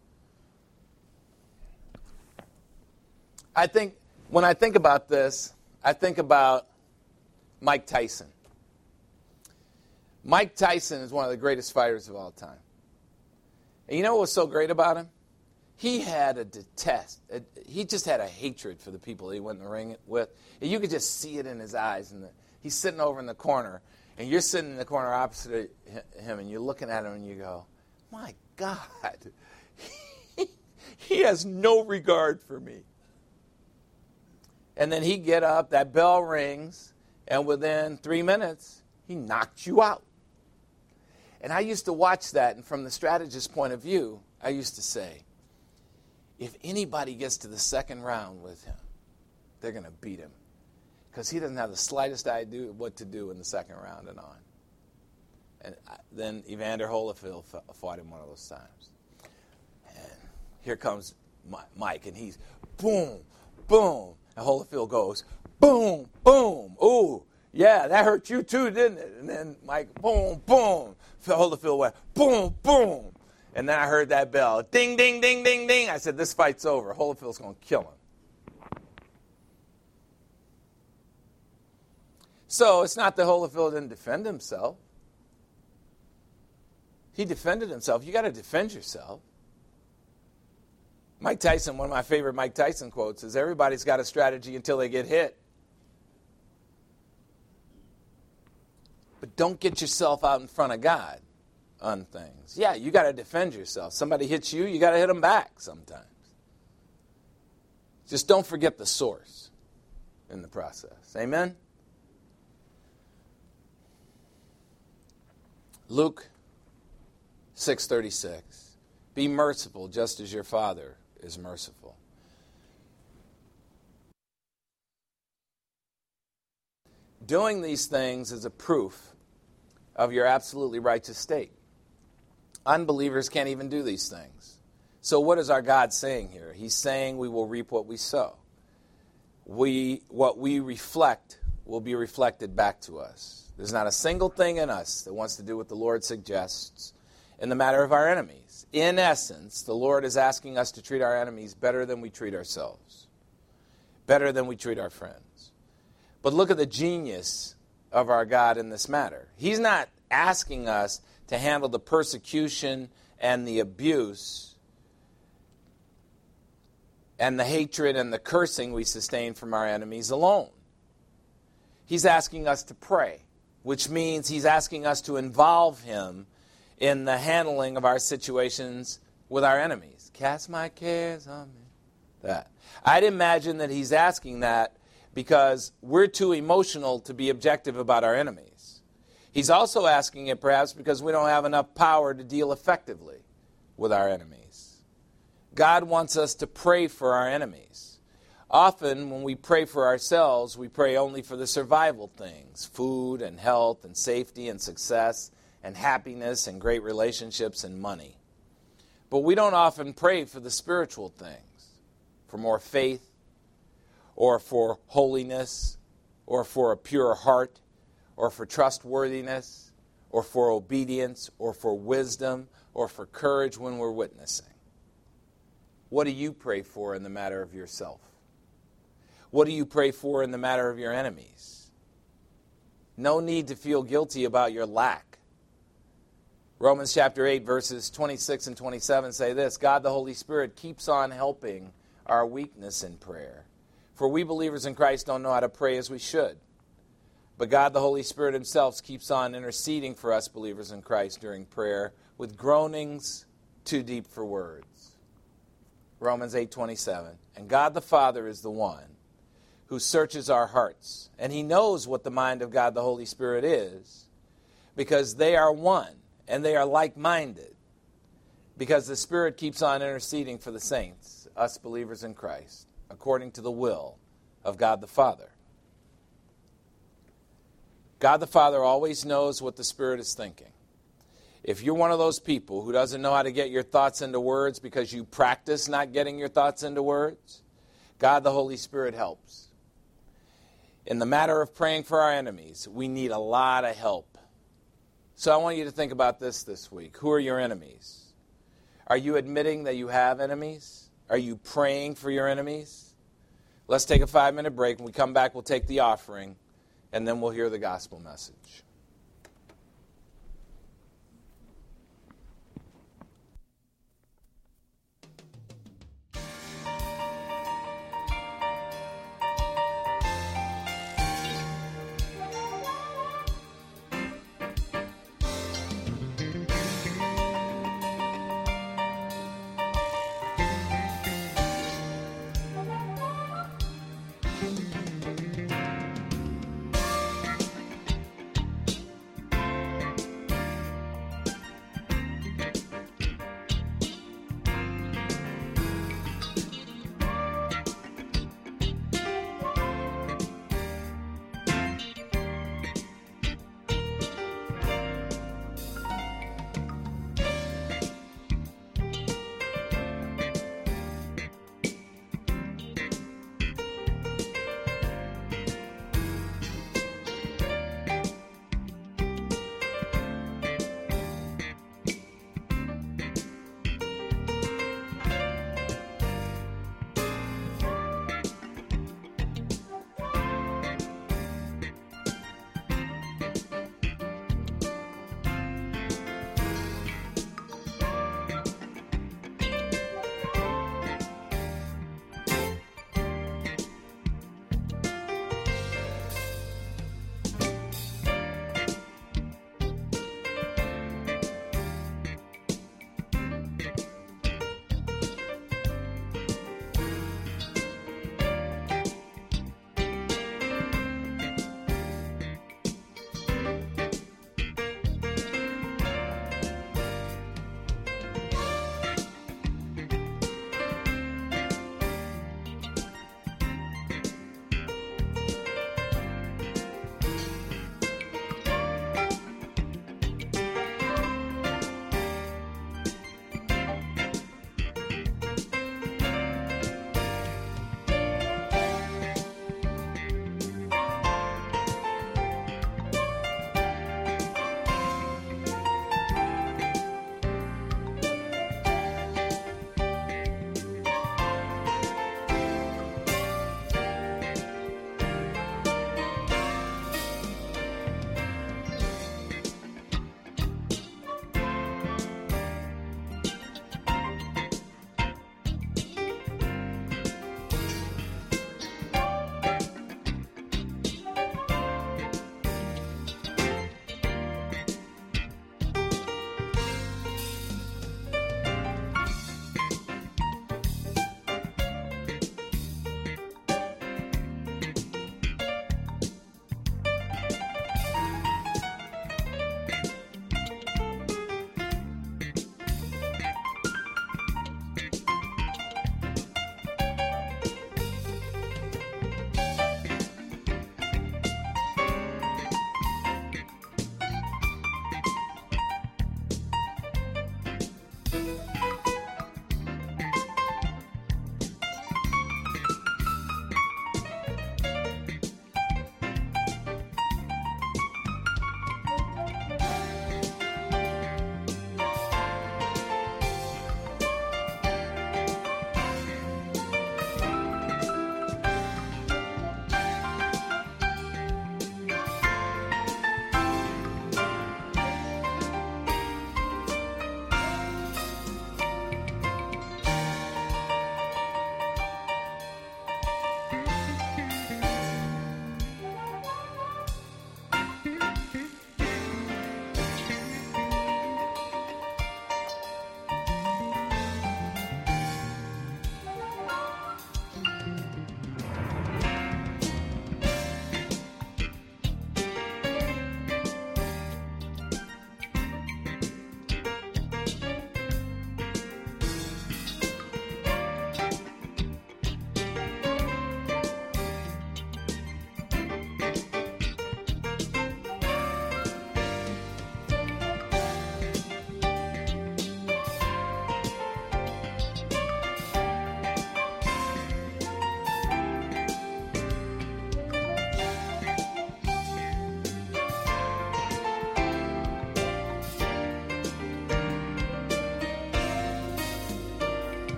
When I think about this, I think about Mike Tyson. Mike Tyson is one of the greatest fighters of all time. And you know what was so great about him? He just had a hatred for the people he went in the ring with. And you could just see it in his eyes. And he's sitting over in the corner, and you're sitting in the corner opposite him, and you're looking at him, and you go, my God, he has no regard for me. And then he'd get up, that bell rings, and within 3 minutes, he knocked you out. And I used to watch that, and from the strategist's point of view, I used to say, if anybody gets to the second round with him, they're going to beat him. Because he doesn't have the slightest idea what to do in the second round and on. And then Evander Holyfield fought him one of those times. And here comes Mike, and he's boom, boom. And Holyfield goes, boom, boom. Ooh, yeah, that hurt you too, didn't it? And then Mike, boom, boom. Holyfield went, boom, boom. And then I heard that bell, ding, ding, ding, ding, ding. I said, this fight's over. Holyfield's going to kill him. So it's not that Holyfield didn't defend himself. He defended himself. You got to defend yourself. Mike Tyson, one of my favorite Mike Tyson quotes is, everybody's got a strategy until they get hit. But don't get yourself out in front of God on things. Yeah, you got to defend yourself. Somebody hits you, you got to hit them back sometimes. Just don't forget the source in the process. Amen? Luke 6:36. Be merciful just as your Father is merciful. Doing these things is a proof of your absolutely righteous state. Unbelievers can't even do these things. So what is our God saying here? He's saying we will reap what we sow. What we reflect will be reflected back to us. There's not a single thing in us that wants to do what the Lord suggests in the matter of our enemies. In essence, the Lord is asking us to treat our enemies better than we treat ourselves, better than we treat our friends. But look at the genius of our God in this matter. He's not asking us to handle the persecution and the abuse and the hatred and the cursing we sustain from our enemies alone. He's asking us to pray, which means he's asking us to involve him in the handling of our situations with our enemies. Cast my cares on me. That. I'd imagine that he's asking that because we're too emotional to be objective about our enemies. He's also asking it perhaps because we don't have enough power to deal effectively with our enemies. God wants us to pray for our enemies. Often when we pray for ourselves, we pray only for the survival things, food and health and safety and success and happiness and great relationships and money. But we don't often pray for the spiritual things, for more faith, or for holiness, or for a pure heart, or for trustworthiness, or for obedience, or for wisdom, or for courage when we're witnessing. What do you pray for in the matter of yourself? What do you pray for in the matter of your enemies? No need to feel guilty about your lack. Romans chapter 8, verses 26 and 27 say this, God the Holy Spirit keeps on helping our weakness in prayer. For we believers in Christ don't know how to pray as we should. But God the Holy Spirit himself keeps on interceding for us believers in Christ during prayer with groanings too deep for words. Romans 8:27. And God the Father is the one who searches our hearts. And he knows what the mind of God the Holy Spirit is, because they are one and they are like-minded. Because the Spirit keeps on interceding for the saints, us believers in Christ, according to the will of God the Father. God the Father always knows what the Spirit is thinking. If you're one of those people who doesn't know how to get your thoughts into words because you practice not getting your thoughts into words, God the Holy Spirit helps. In the matter of praying for our enemies, we need a lot of help. So I want you to think about this week. Who are your enemies? Are you admitting that you have enemies? Are you praying for your enemies? Let's take a 5-minute break. When we come back, we'll take the offering, and then we'll hear the gospel message.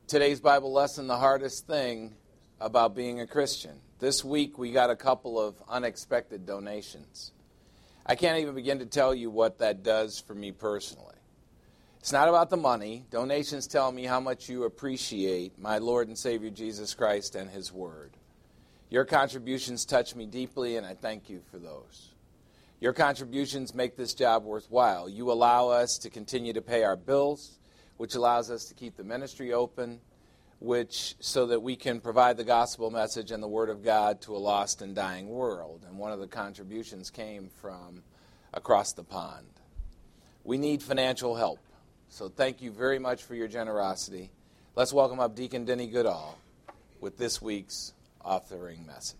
Today's Bible lesson, the hardest thing about being a Christian. This week we got a couple of unexpected donations. I can't even begin to tell you what that does for me personally. It's not about the money. Donations tell me how much you appreciate my Lord and Savior Jesus Christ and His Word. Your contributions touch me deeply, and I thank you for those. Your contributions make this job worthwhile. You allow us to continue to pay our bills, which allows us to keep the ministry open, so that we can provide the gospel message and the Word of God to a lost and dying world. And one of the contributions came from across the pond. We need financial help, so thank you very much for your generosity. Let's welcome up Deacon Denny Goodall with this week's authoring message.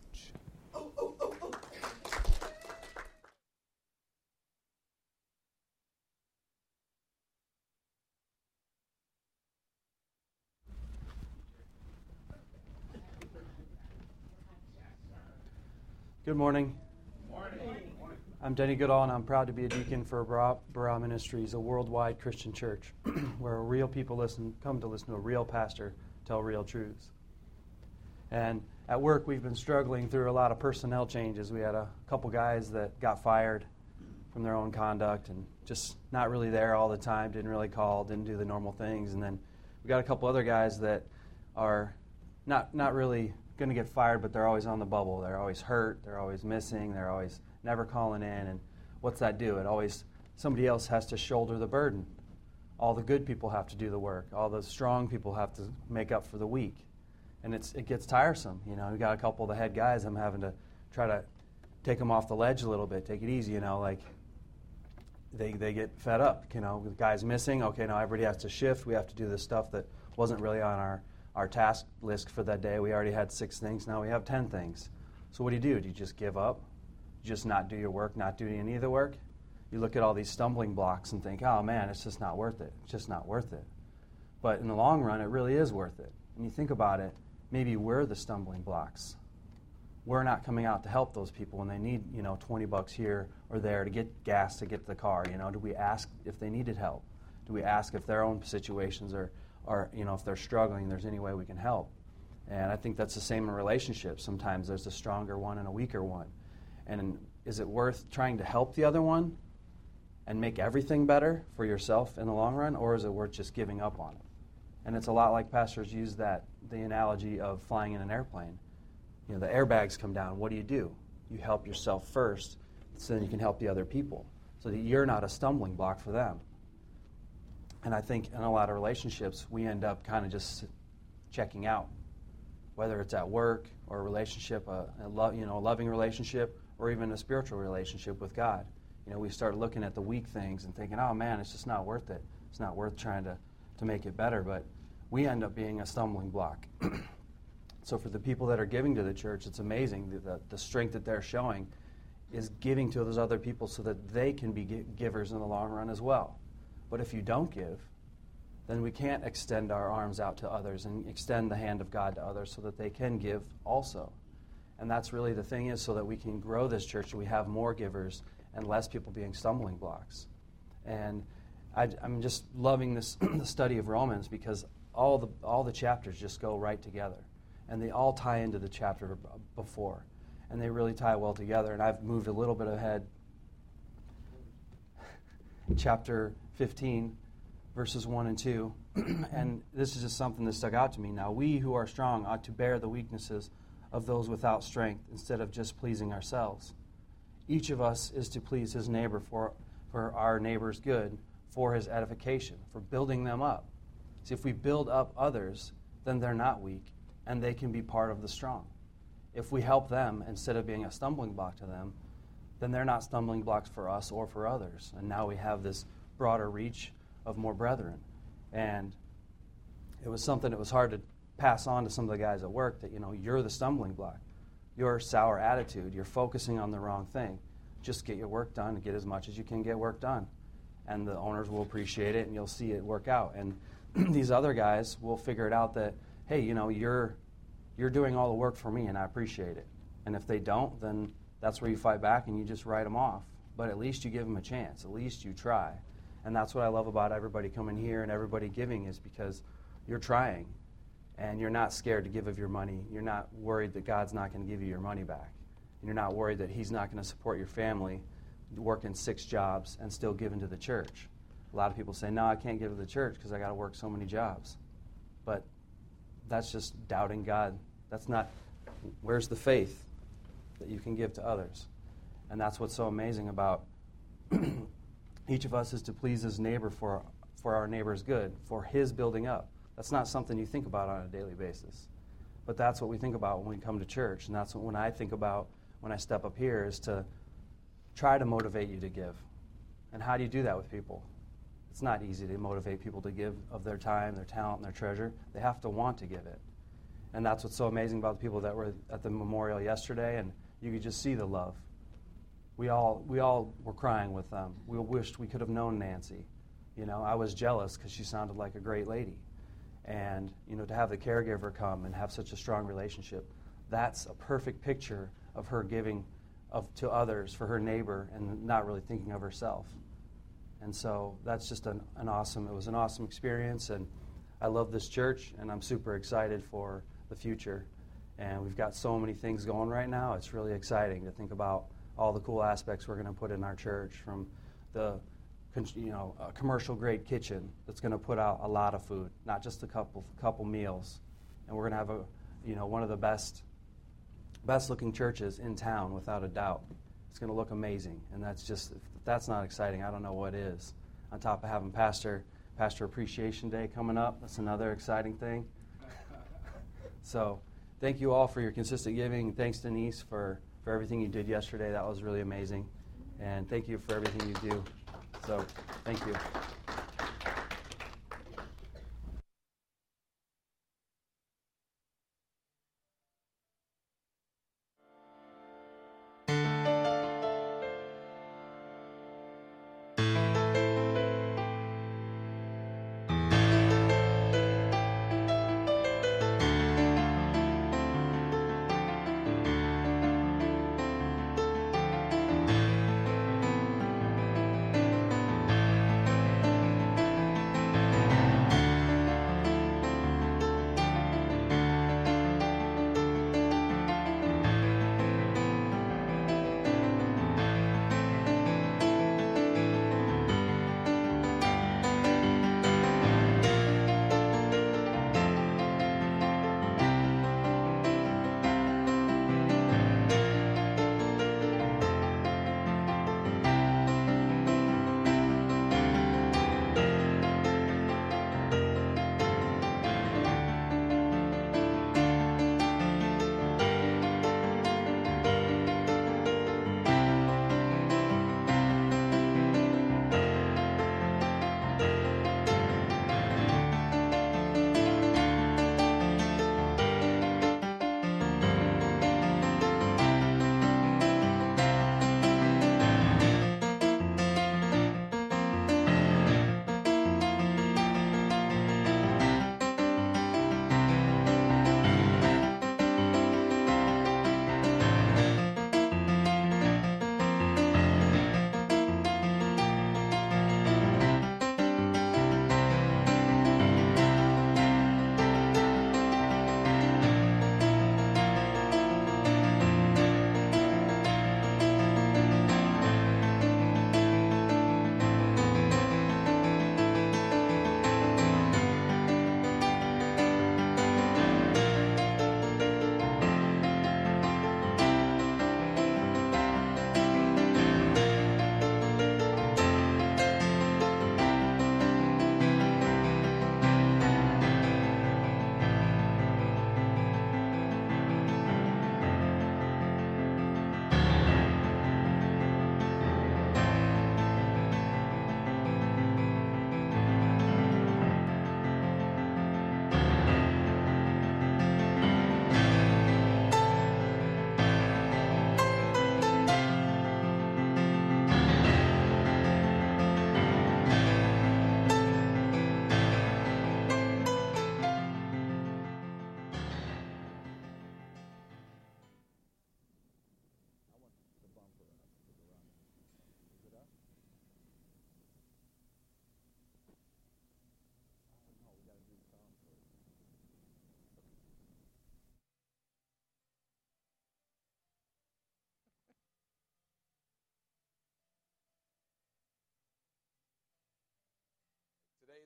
Good morning. I'm Denny Goodall, and I'm proud to be a deacon for Barah Ministries, a worldwide Christian church where real people come to listen to a real pastor tell real truths. And at work, we've been struggling through a lot of personnel changes. We had a couple guys that got fired from their own conduct and just not really there all the time, didn't really call, didn't do the normal things. And then we got a couple other guys that are not really going to get fired, but they're always on the bubble. They're always hurt. They're always missing. They're always never calling in. And what's that do? Somebody else has to shoulder the burden. All the good people have to do the work. All the strong people have to make up for the weak. And it gets tiresome. You know, we got a couple of the head guys. I'm having to try to take them off the ledge a little bit, take it easy. You know, like they get fed up. You know, the guy's missing. Okay, now everybody has to shift. We have to do this stuff that wasn't really on our task list for that day. We already had 6 things. Now we have 10 things. So what do? Do you just give up? Just not do your work, not do any of the work? You look at all these stumbling blocks and think, oh man, it's just not worth it. It's just not worth it. But in the long run, it really is worth it. And you think about it, maybe we're the stumbling blocks. We're not coming out to help those people when they need, $20 here or there to get gas to get to the car. Do we ask if they needed help? Do we ask if their own situations are if they're struggling, there's any way we can help? And I think that's the same in relationships. Sometimes there's a stronger one and a weaker one. And is it worth trying to help the other one and make everything better for yourself in the long run, or is it worth just giving up on it? And it's a lot like pastors use the analogy of flying in an airplane. The airbags come down. What do? You help yourself first, so then you can help the other people, so that you're not a stumbling block for them. And I think in a lot of relationships, we end up kind of just checking out, whether it's at work or a relationship, a loving relationship, or even a spiritual relationship with God. We start looking at the weak things and thinking, oh man, it's just not worth it. It's not worth trying to make it better. But we end up being a stumbling block. So for the people that are giving to the church, it's amazing the strength that they're showing is giving to those other people so that they can be givers in the long run as well. But if you don't give, then we can't extend our arms out to others and extend the hand of God to others so that they can give also. And that's really the thing, is so that we can grow this church and we have more givers and less people being stumbling blocks. And I'm just loving the study of Romans, because all the chapters just go right together. And they all tie into the chapter before. And they really tie well together. And I've moved a little bit ahead. Chapter 15, verses 1 and 2. And this is just something that stuck out to me. Now, we who are strong ought to bear the weaknesses of those without strength, instead of just pleasing ourselves. Each of us is to please his neighbor for our neighbor's good, for his edification, for building them up. See, if we build up others, then they're not weak, and they can be part of the strong. If we help them instead of being a stumbling block to them, then they're not stumbling blocks for us or for others. And now we have this broader reach of more brethren. And it was something that was hard to pass on to some of the guys at work, that, you're the stumbling block. Your sour attitude, you're focusing on the wrong thing. Just get your work done and get as much as you can get work done. And the owners will appreciate it, and you'll see it work out. And these other guys will figure it out that, hey, you're doing all the work for me, and I appreciate it. And if they don't, then that's where you fight back and you just write them off. But at least you give them a chance. At least you try. And that's what I love about everybody coming here and everybody giving, is because you're trying. and you're not scared to give of your money. You're not worried that God's not going to give you your money back. And you're not worried that he's not going to support your family working 6 jobs and still giving to the church. A lot of people say, no, I can't give to the church because I got to work so many jobs. But that's just doubting God. That's not, where's the faith that you can give to others? And that's what's so amazing about each of us is to please his neighbor for our neighbor's good, for his building up. That's not something you think about on a daily basis. But that's what we think about when we come to church. And that's what when I think about when I step up here is to try to motivate you to give. And how do you do that with people? It's not easy to motivate people to give of their time, their talent, and their treasure. They have to want to give it. And that's what's so amazing about the people that were at the memorial yesterday, and you could just see the love. We all were crying with them. We wished we could have known Nancy. You know, I was jealous because she sounded like a great lady. And, you know, to have the caregiver come and have such a strong relationship, that's a perfect picture of her giving to others for her neighbor and not really thinking of herself. And so that's just it was an awesome experience, and I love this church, and I'm super excited for the future. And we've got so many things going right now. It's really exciting to think about all the cool aspects we're going to put in our church, from the a commercial-grade kitchen that's going to put out a lot of food, not just a couple meals. And we're going to have one of the best-looking churches in town, without a doubt. It's going to look amazing, and if that's not exciting, I don't know what is. On top of having Pastor Appreciation Day coming up, that's another exciting thing. So thank you all for your consistent giving. Thanks, Denise, for everything you did yesterday. That was really amazing. And thank you for everything you do. So thank you.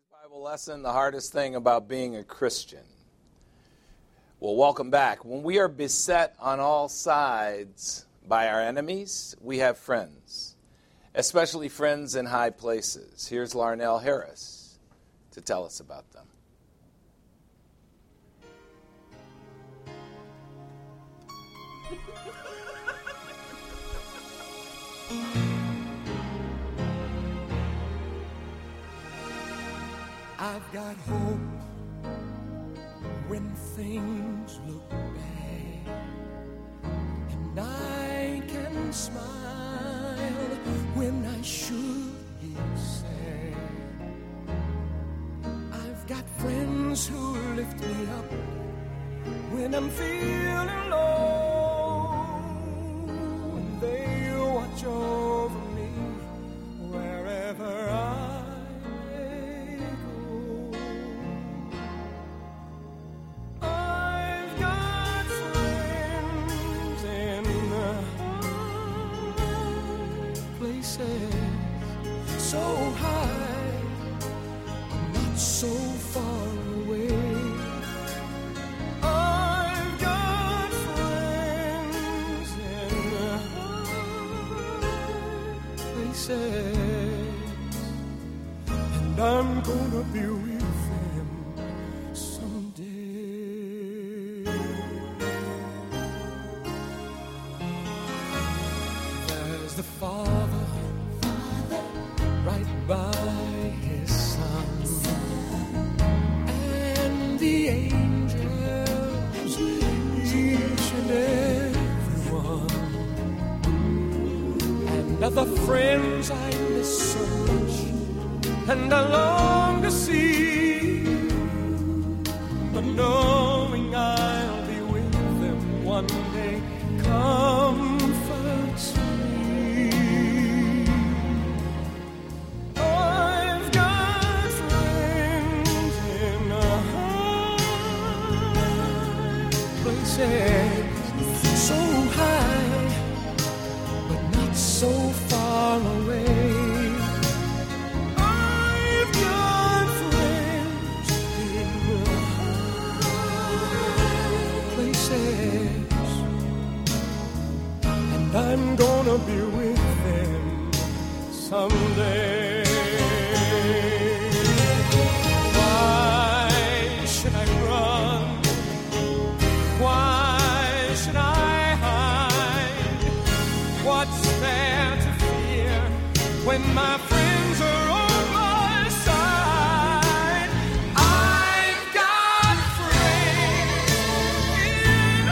Bible lesson, the hardest thing about being a Christian. Well, welcome back. When we are beset on all sides by our enemies, we have friends, especially friends in high places. Here's Larnell Harris to tell us about them. I've got hope when things look bad, and I can smile when I should be sad. I've got friends who lift me up when I'm feeling low, and they watch over me wherever I so high, not so far away. I've got friends in high places, and I'm gonna be with them someday. There's the Father right by his Son, and the angels, each and every one, and other friends I miss so much, and I long to see, but knowing I'll be with them one day comforts me. So high, but not so far away. I've got friends in high places, and I'm gonna be with them someday. Why should I run? Why should I hide? What's there to fear when my friends are on my side? I've got friends in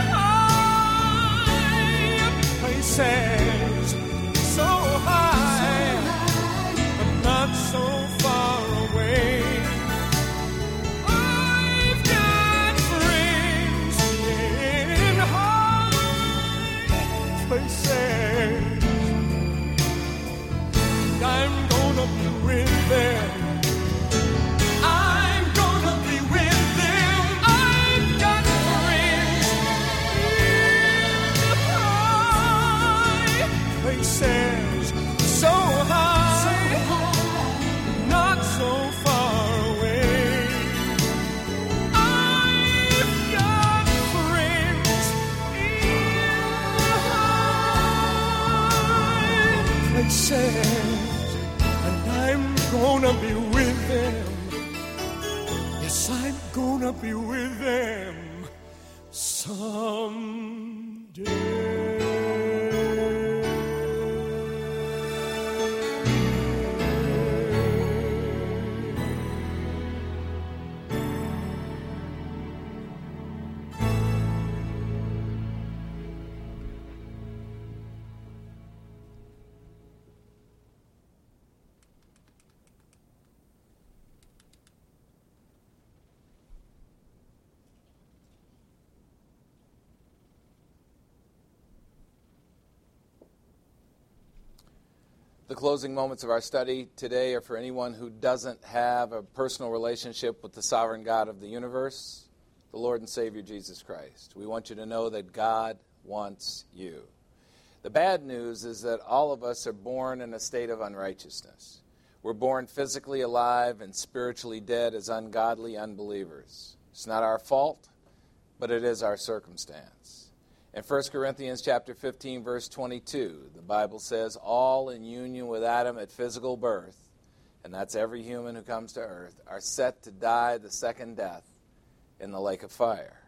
high places, so high, but not so far away. I'm gonna be with them. I'm gonna be with them. I've got friends in high places, so high, not so far away. I've got friends in high places, I'm gonna be with them. Yes, I'm gonna be with them someday. The closing moments of our study today are for anyone who doesn't have a personal relationship with the sovereign God of the universe, the Lord and Savior Jesus Christ. We want you to know that God wants you. The bad news is that all of us are born in a state of unrighteousness. We're born physically alive and spiritually dead as ungodly unbelievers. It's not our fault, but it is our circumstance. In 1 Corinthians chapter 15, verse 22, the Bible says, all in union with Adam at physical birth, and that's every human who comes to earth, are set to die the second death in the lake of fire.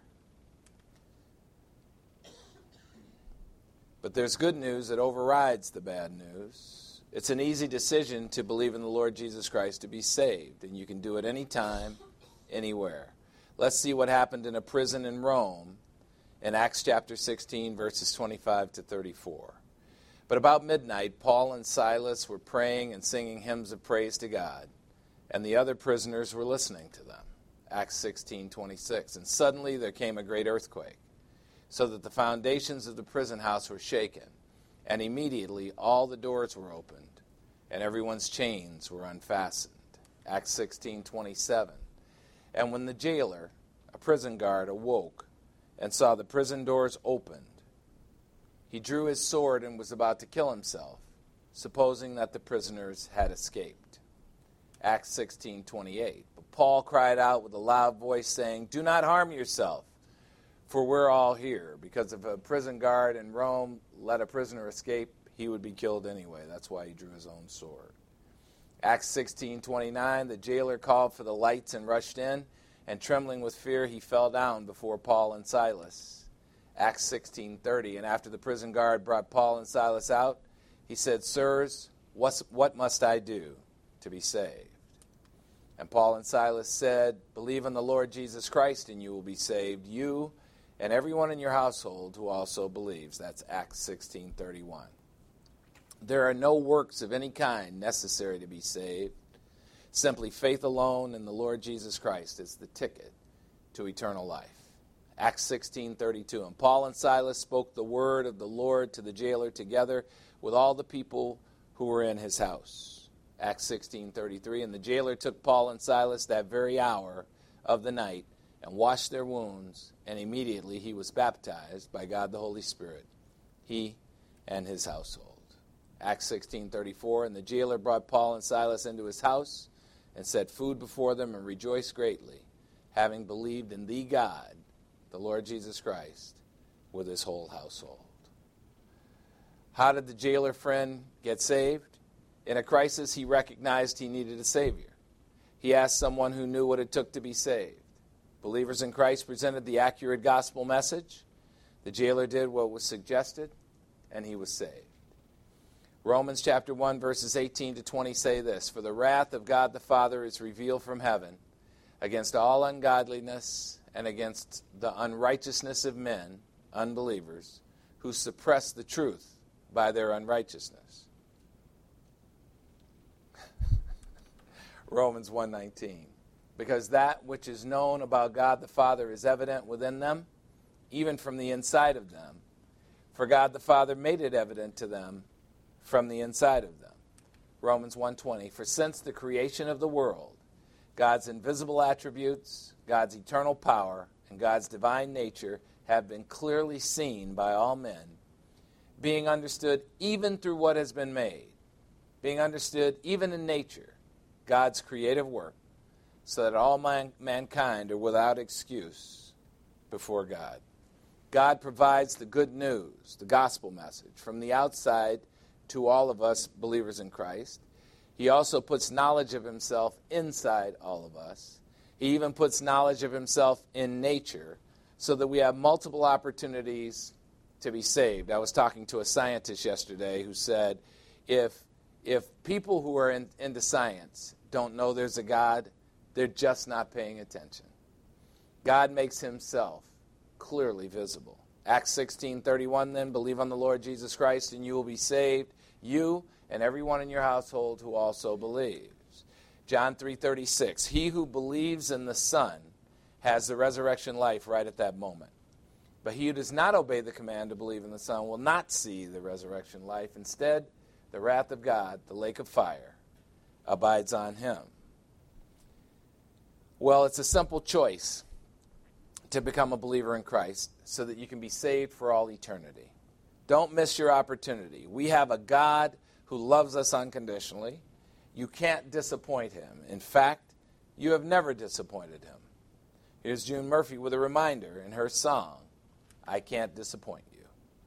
But there's good news that overrides the bad news. It's an easy decision to believe in the Lord Jesus Christ to be saved, and you can do it anytime, anywhere. Let's see what happened in a prison in Rome in Acts chapter 16, verses 25 to 34. But about midnight, Paul and Silas were praying and singing hymns of praise to God, and the other prisoners were listening to them. Acts 16:26. And suddenly there came a great earthquake, so that the foundations of the prison house were shaken, and immediately all the doors were opened, and everyone's chains were unfastened. Acts 16:27. And when the jailer, a prison guard, awoke and saw the prison doors opened, he drew his sword and was about to kill himself, supposing that the prisoners had escaped. Acts 16:28. But Paul cried out with a loud voice, saying, do not harm yourself, for we're all here. Because if a prison guard in Rome let a prisoner escape, he would be killed anyway. That's why he drew his own sword. Acts 16:29, the jailer called for the lights and rushed in, and trembling with fear, he fell down before Paul and Silas. Acts 16:30, and after the prison guard brought Paul and Silas out, he said, sirs, what must I do to be saved? And Paul and Silas said, believe in the Lord Jesus Christ, and you will be saved, you and everyone in your household who also believes. That's Acts 16:31. There are no works of any kind necessary to be saved. Simply faith alone in the Lord Jesus Christ is the ticket to eternal life. Acts 16:32. And Paul and Silas spoke the word of the Lord to the jailer together with all the people who were in his house. Acts 16:33. And the jailer took Paul and Silas that very hour of the night and washed their wounds, and immediately he was baptized by God the Holy Spirit, he and his household. Acts 16:34, and the jailer brought Paul and Silas into his house and set food before them and rejoiced greatly, having believed in the God, the Lord Jesus Christ, with his whole household. How did the jailer friend get saved? In a crisis, he recognized he needed a Savior. He asked someone who knew what it took to be saved. Believers in Christ presented the accurate gospel message. The jailer did what was suggested, and he was saved. Romans chapter 1, verses 18 to 20 say this, for the wrath of God the Father is revealed from heaven against all ungodliness and against the unrighteousness of men, unbelievers, who suppress the truth by their unrighteousness. Romans 1:19. Because that which is known about God the Father is evident within them, even from the inside of them. For God the Father made it evident to them from the inside of them. Romans 1:20. For since the creation of the world, God's invisible attributes, God's eternal power, and God's divine nature have been clearly seen by all men, being understood even through what has been made, being understood even in nature, God's creative work, so that all mankind are without excuse before God. God provides the good news, the gospel message, from the outside to all of us believers in Christ. He also puts knowledge of himself inside all of us. He even puts knowledge of himself in nature so that we have multiple opportunities to be saved. I was talking to a scientist yesterday who said if people who are into science don't know there's a God, they're just not paying attention. God makes himself clearly visible. Acts 16:31, then, believe on the Lord Jesus Christ and you will be saved, you and everyone in your household who also believes. John 3:36, he who believes in the Son has the resurrection life right at that moment. But he who does not obey the command to believe in the Son will not see the resurrection life. Instead, the wrath of God, the lake of fire, abides on him. Well, it's a simple choice to become a believer in Christ so that you can be saved for all eternity. Don't miss your opportunity. We have a God who loves us unconditionally. You can't disappoint him. In fact, you have never disappointed him. Here's June Murphy with a reminder in her song, I Can't Disappoint You.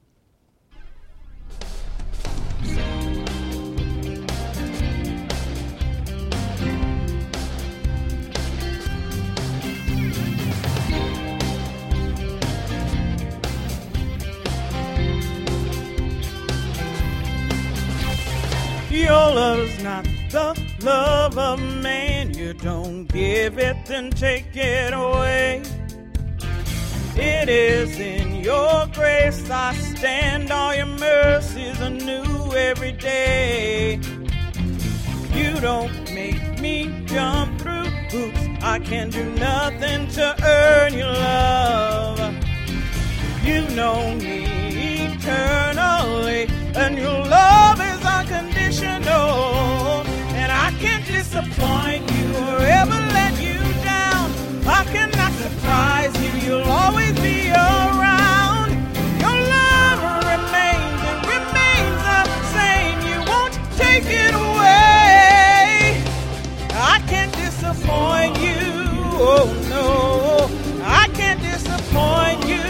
Your love's not the love of man. You don't give it, then take it away. It is in your grace I stand. All your mercies are new every day. You don't make me jump through hoops. I can do nothing to earn your love. You know me eternally, and your love is unconditional. And I can't disappoint you or ever let you down. I cannot surprise you, you'll always be around. Your love remains and remains the same. You won't take it away. I can't disappoint you, oh no, I can't disappoint you.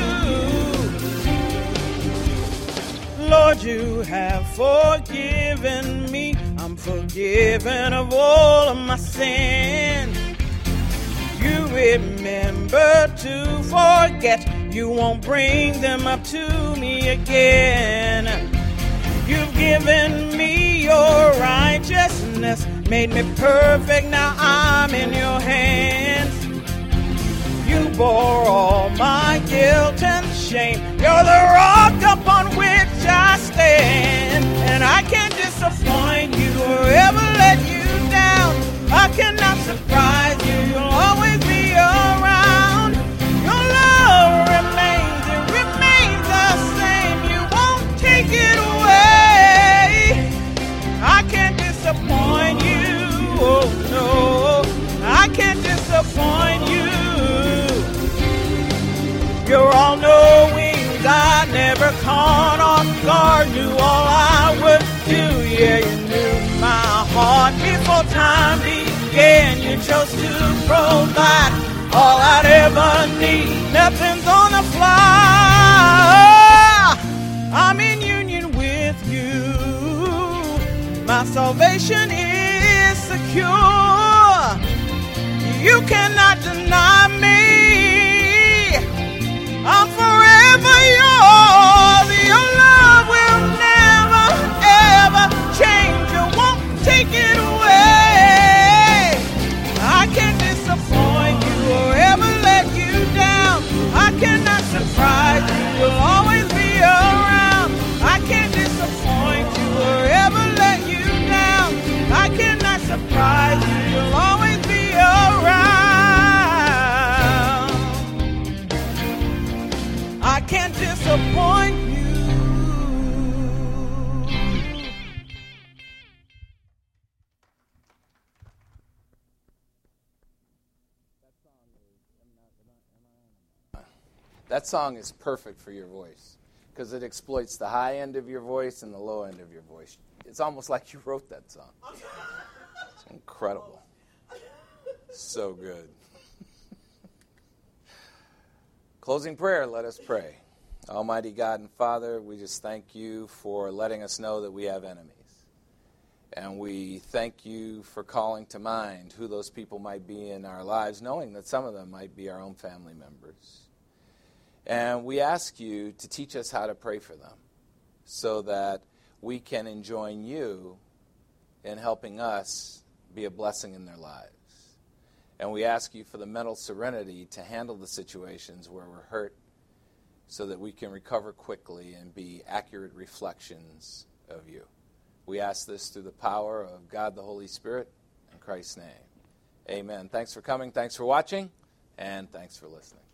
Lord, you have forgiven me. I'm forgiven of all of my sin. You remember to forget. You won't bring them up to me again. You've given me your righteousness, made me perfect, now I'm in your hands. You bore all my guilt and shame. You're the rock upon which I stand. And I can't disappoint you or ever let you down. I cannot surprise you, you'll always be around. Your love remains, it remains the same. You won't take it away. I can't disappoint you, oh no, I can't disappoint you. You're all knowing, God never caught off guard, knew all I would do. Yeah, you knew my heart before time began. You chose to provide all I'd ever need. Nothing's on the fly. I'm in union with you. My salvation is secure. You cannot deny me. I'm forever yours. Your love will never, ever change. You won't take it away. I can't disappoint you or ever let you down. I cannot surprise you. You'll always be around. I can't disappoint you or ever let you down. I cannot surprise you. You'll always be around. I can't disappoint you. That song is perfect for your voice because it exploits the high end of your voice and the low end of your voice. It's almost like you wrote that song. It's incredible. So good. Closing prayer, let us pray. Almighty God and Father, we just thank you for letting us know that we have enemies. And we thank you for calling to mind who those people might be in our lives, knowing that some of them might be our own family members. And we ask you to teach us how to pray for them so that we can join you in helping us be a blessing in their lives. And we ask you for the mental serenity to handle the situations where we're hurt so that we can recover quickly and be accurate reflections of you. We ask this through the power of God the Holy Spirit in Christ's name. Amen. Thanks for coming, thanks for watching, and thanks for listening.